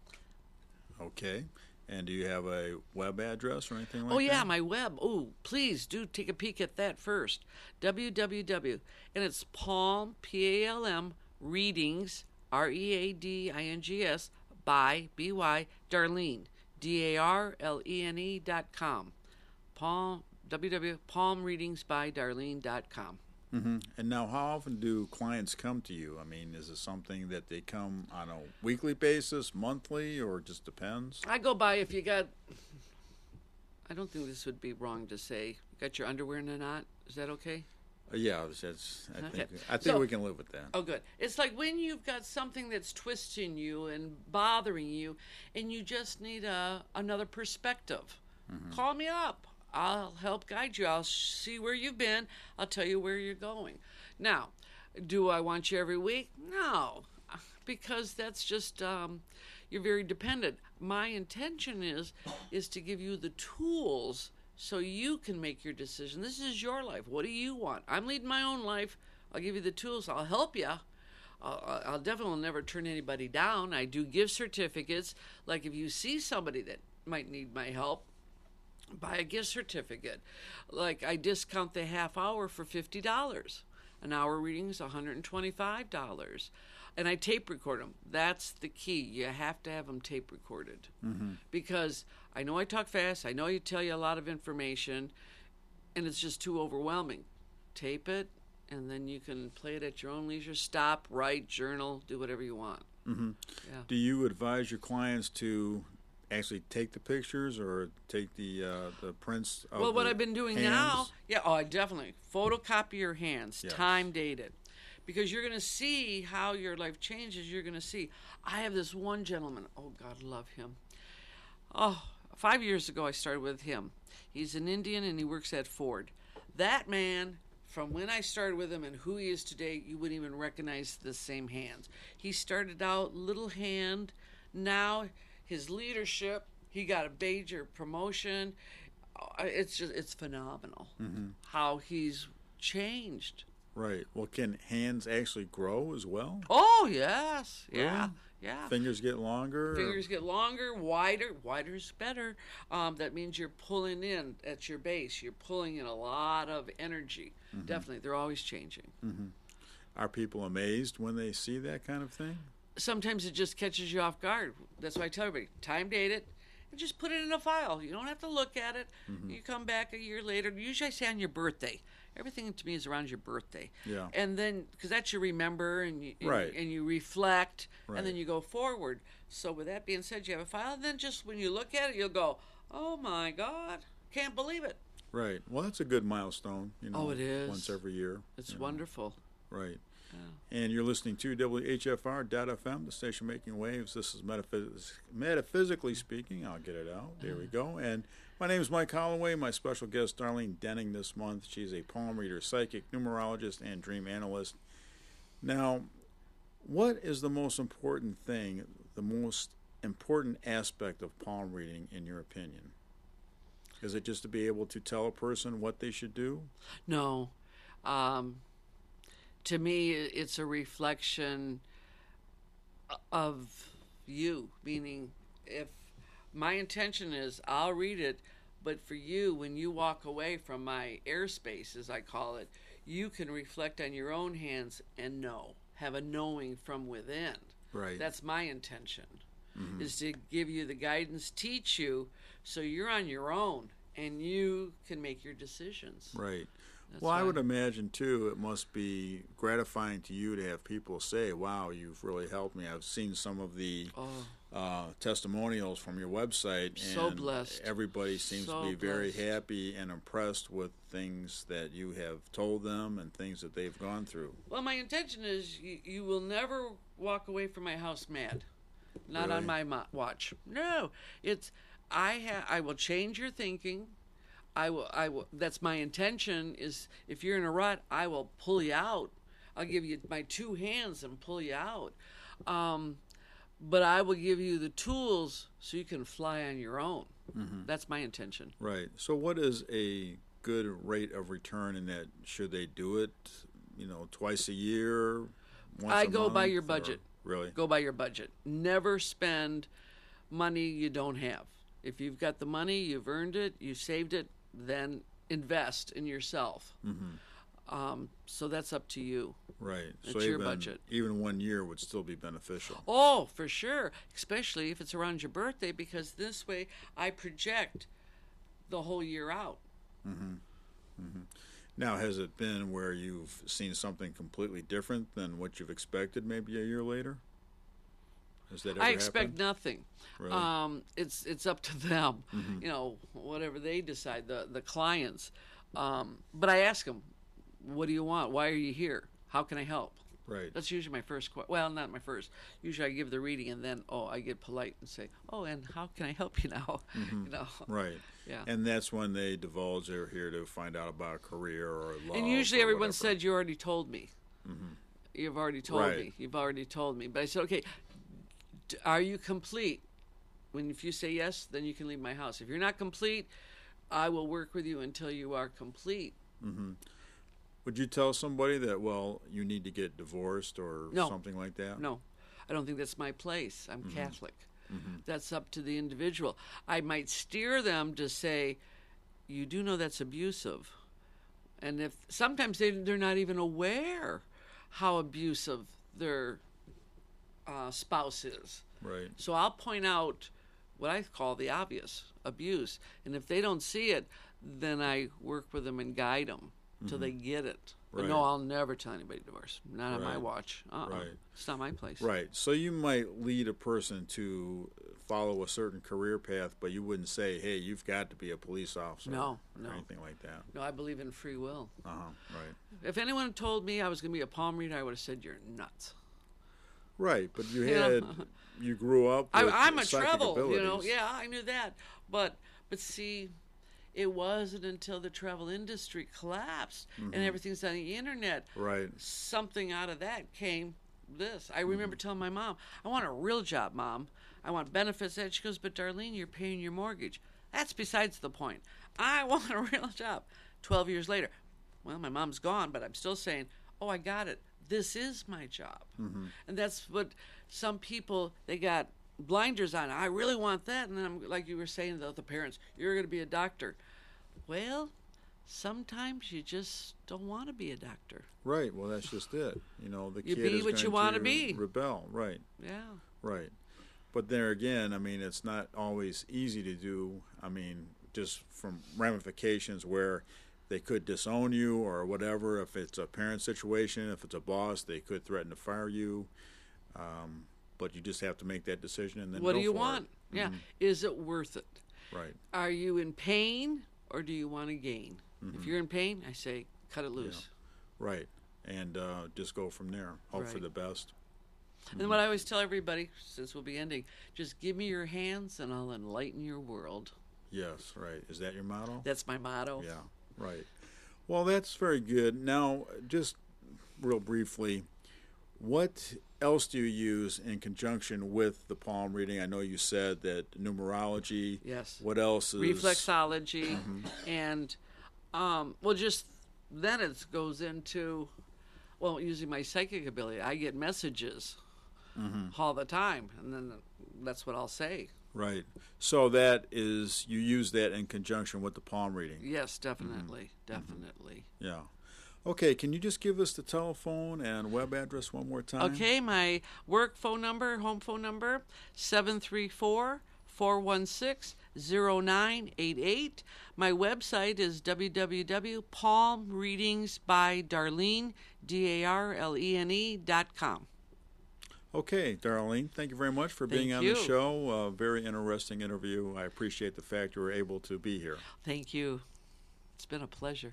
Okay. And do you have a web address or anything like Oh, yeah, that? my web. Oh, please do take a peek at that first. www. And it's Palm, P A L M, Readings, R E A D I N G S, by, B Y, Darlene, D A R L E N E dot com. Palm, www. palm readings by darlene dot com. Mm-hmm. And now, how often do clients come to you? I mean, is it something that they come on a weekly basis, monthly, or it just depends? I go by if you got, I don't think this would be wrong to say, you got your underwear in a knot? Is that okay? Uh, yeah, that's, that's- I Okay. think I think So- we can live with that. Oh, good. It's like when you've got something that's twisting you and bothering you, and you just need a another perspective. Call me up. I'll help guide you. I'll see where you've been. I'll tell you where you're going. Now, do I want you every week? No, because that's just um, you're very dependent. My intention is is to give you the tools so you can make your decision. This is your life. What do you want? I'm leading my own life. I'll give you the tools. I'll help you. I'll, I'll definitely never turn anybody down. I do give certificates. Like if you see somebody that might need my help, buy a gift certificate. Like I discount the half hour for fifty dollars. An hour reading is one hundred twenty-five dollars. And I tape record them. That's the key. You have to have them tape recorded. Mm-hmm. Because I know I talk fast. I know I tell you a lot of information. And it's just too overwhelming. Tape it, and then you can play it at your own leisure. Stop, write, journal, do whatever you want. Mm-hmm. Yeah. Do you advise your clients to actually take the pictures or take the uh, the prints of Well, what the I've been doing hands? now, yeah, oh, I definitely photocopy your hands, Yes. time dated, because you're going to see how your life changes. You're going to see. I have this one gentleman. Oh God, love him. Oh, five years ago I started with him. He's an Indian and he works at Ford. That man, from when I started with him and who he is today, you wouldn't even recognize the same hands. He started out little hand. Now his leadership, he got a major promotion. Uh, It's just, it's phenomenal Mm-hmm. how he's changed. Right. Well, can hands actually grow as well? Oh, yes. Yeah. Really? Yeah. Fingers get longer? or- Fingers get longer, wider. Wider is better. Um, that means you're pulling in at your base. You're pulling in a lot of energy. Mm-hmm. Definitely. They're always changing. Are people amazed when they see that kind of thing? Sometimes it just catches you off guard. That's why I tell everybody, time date it, and just put it in a file. You don't have to look at it. Mm-hmm. You come back a year later. Usually I say on your birthday. Everything to me is around your birthday. Yeah. And then, because that's you remember and you, and, Right. and you reflect, Right. and then you go forward. So with that being said, you have a file, and then just when you look at it, you'll go, oh my God, can't believe it. Right. Well, that's a good milestone. You know, Oh, it is. Once every year. It's you know. wonderful. Right. Yeah. And you're listening to W H F R dot F M, the station making waves. This is metaphys- metaphysically speaking. I'll get it out. There we go. And my name is Mike Holloway. My special guest, Darlene Denning, this month. She's a palm reader, psychic, numerologist, and dream analyst. Now, what is the most important thing, the most important aspect of palm reading, in your opinion? Is it just to be able to tell a person what they should do? No. Um, to me, it's a reflection of you, meaning if my intention is I'll read it, but for you, when you walk away from my airspace, as I call it, you can reflect on your own hands and know, have a knowing from within. Right. That's my intention, is to give you the guidance, teach you, so you're on your own and you can make your decisions. Right. That's well, I why- would imagine, too, it must be gratifying to you to have people say, wow, you've really helped me. I've seen some of the Oh, uh, testimonials from your website, and So blessed. everybody seems So to be very blessed. happy and impressed with things that you have told them and things that they've gone through. well, my intention is you, you will never walk away from my house mad. Not Really? on my mo- watch. No, it's I ha- I will change your thinking. I will. I will. That's my intention. Is if you're in a rut, I will pull you out. I'll give you my two hands and pull you out. Um, but I will give you the tools so you can fly on your own. Mm-hmm. That's my intention. Right. So what is a good rate of return in that? Should they do it, you know, twice a year? Once I a go by month, your or- budget. Really? Go by your budget. Never spend money you don't have. If you've got the money, you've earned it, you saved it, then invest in yourself. Mm-hmm. Um, so that's up to you. Right. It's so your even, budget. Even one year would still be beneficial. Oh, for sure. Especially if it's around your birthday, because this way I project the whole year out. Mm-hmm. Mm-hmm. Now, has it been where you've seen something completely different than what you've expected maybe a year later? Has that ever I expect happened? nothing. Really? Um, it's it's up to them. Mhm. You know, whatever they decide, the the clients. Um, but I ask them, "What do you want? Why are you here? How can I help?" Right. That's usually my first question. Well, not my first. Usually I give the reading and then, oh, I get polite and say, "Oh, and how can I help you now?" Mhm. You know. Right. Yeah. And that's when they divulge they're here to find out about a career or love. And usually or everyone whatever. said, "You already told me. Mhm. You've already told Right. me. You've already told me." But I said, "Okay, d- are you complete?" When if you say yes, then you can leave my house. If you're not complete, I will work with you until you are complete. Mm-hmm. Would you tell somebody that, well, you need to get divorced or No. something like that? No, I don't think that's my place. I'm Mhm. Catholic. Mhm. That's up to the individual. I might steer them to say, "You do know that's abusive," and if sometimes they they're not even aware how abusive their uh, spouse is. Right. So I'll point out what I call the obvious abuse, and if they don't see it, then I work with them and guide them till they get it. But no, Right. I'll never tell anybody divorce. Not on my Right. watch. Uh-uh. Right. It's not my place. Right. So you might lead a person to follow a certain career path, but you wouldn't say, hey, you've got to be a police officer No, or no. anything like that. No, I believe in free will. Uh-huh. Right. If anyone told me I was going to be a palm reader, I would have said, "You're nuts." Right, but you Yeah. had, you grew up I, with I'm a psychic trouble, you know. abilities. Yeah, I knew that. But, but see, it wasn't until the travel industry collapsed Mhm. and everything's on the internet. Right. Something out of that came this. I remember telling my mom, "I want a real job, Mom. I want benefits." And she goes, "But Darlene, you're paying your mortgage." That's besides the point. I want a real job. Twelve years later, well, my mom's gone, but I'm still saying, "Oh, I got it. This is my job." Mm-hmm. And that's what some people, they got blinders on. I really want that. And then I'm like you were saying to the parents, "You're going to be a doctor." Well, sometimes you just don't want to be a doctor. Right. Well, that's just it. You know, the You kid be is what you going wanna to be. rebel. Right. Yeah. Right. But there again, I mean, it's not always easy to do. I mean, just from ramifications where they could disown you or whatever. If it's a parent situation, if it's a boss, they could threaten to fire you. Um, but you just have to make that decision and then What go do you for want? it. Yeah. Mhm. Is it worth it? Right. Are you in pain or do you want to gain? Mhm. If you're in pain, I say cut it loose. Right. And uh, just go from there. Hope for Right. the best. And what I always tell everybody, since we'll be ending, just give me your hands and I'll enlighten your world. Yes. Right. Is that your motto? That's my motto. Yeah, right. Well, that's very good. Now, just real briefly, what else do you use in conjunction with the palm reading? I know you said that numerology. Yes. What else is Reflexology. Mhm. And, um, well, just then it goes into, well, using my psychic ability. I get messages Mhm. all the time. And then that's what I'll say. Right. So that is you use that in conjunction with the palm reading. Yes, definitely. Definitely. Yeah. Okay, can you just give us the telephone and web address one more time? Okay, my work phone number, home phone number, seven three four, four one six, zero nine eight eight. My website is w w w dot palm readings by Darlene, D A R L E N E, dot com. Okay, Darlene, thank you very much for being Thank on you. the show. A very interesting interview. I appreciate the fact you were able to be here. Thank you. It's been a pleasure.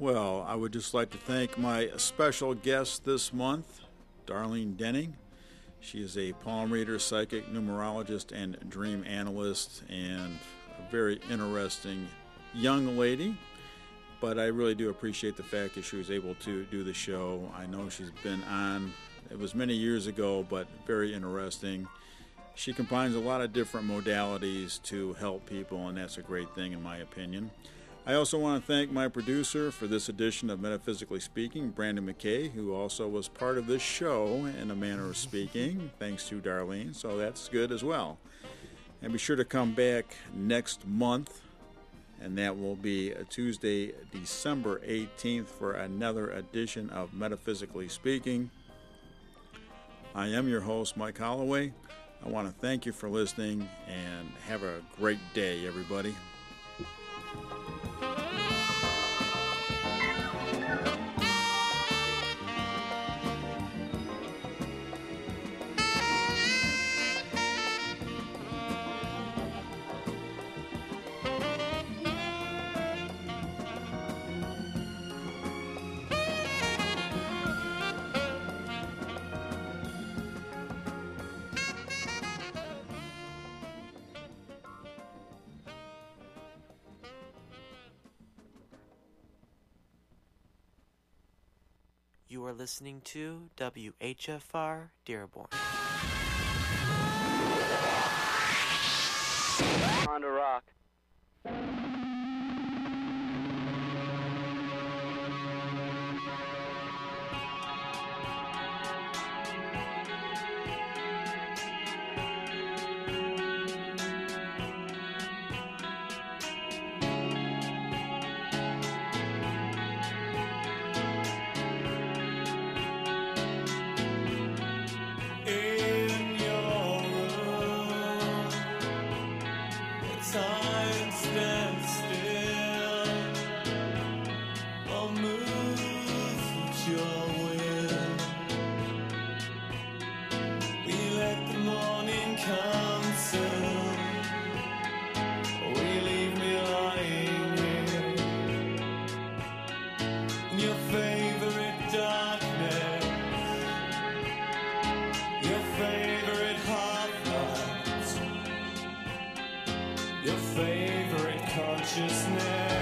Well, I would just like to thank my special guest this month, Darlene Denning. She is a palm reader, psychic, numerologist, and dream analyst, and a very interesting young lady. But I really do appreciate the fact that she was able to do the show. I know she's been on, it was many years ago, but very interesting. She combines a lot of different modalities to help people, and that's a great thing in my opinion. I also want to thank my producer for this edition of Metaphysically Speaking, Brandon McKay, who also was part of this show in a manner of speaking, thanks to Darlene, so that's good as well. And be sure to come back next month, and that will be Tuesday, December eighteenth, for another edition of Metaphysically Speaking. I am your host, Mike Holloway. I want to thank you for listening, and have a great day, everybody. You are listening to W H F R Dearborn. On to rock. Your favorite consciousness.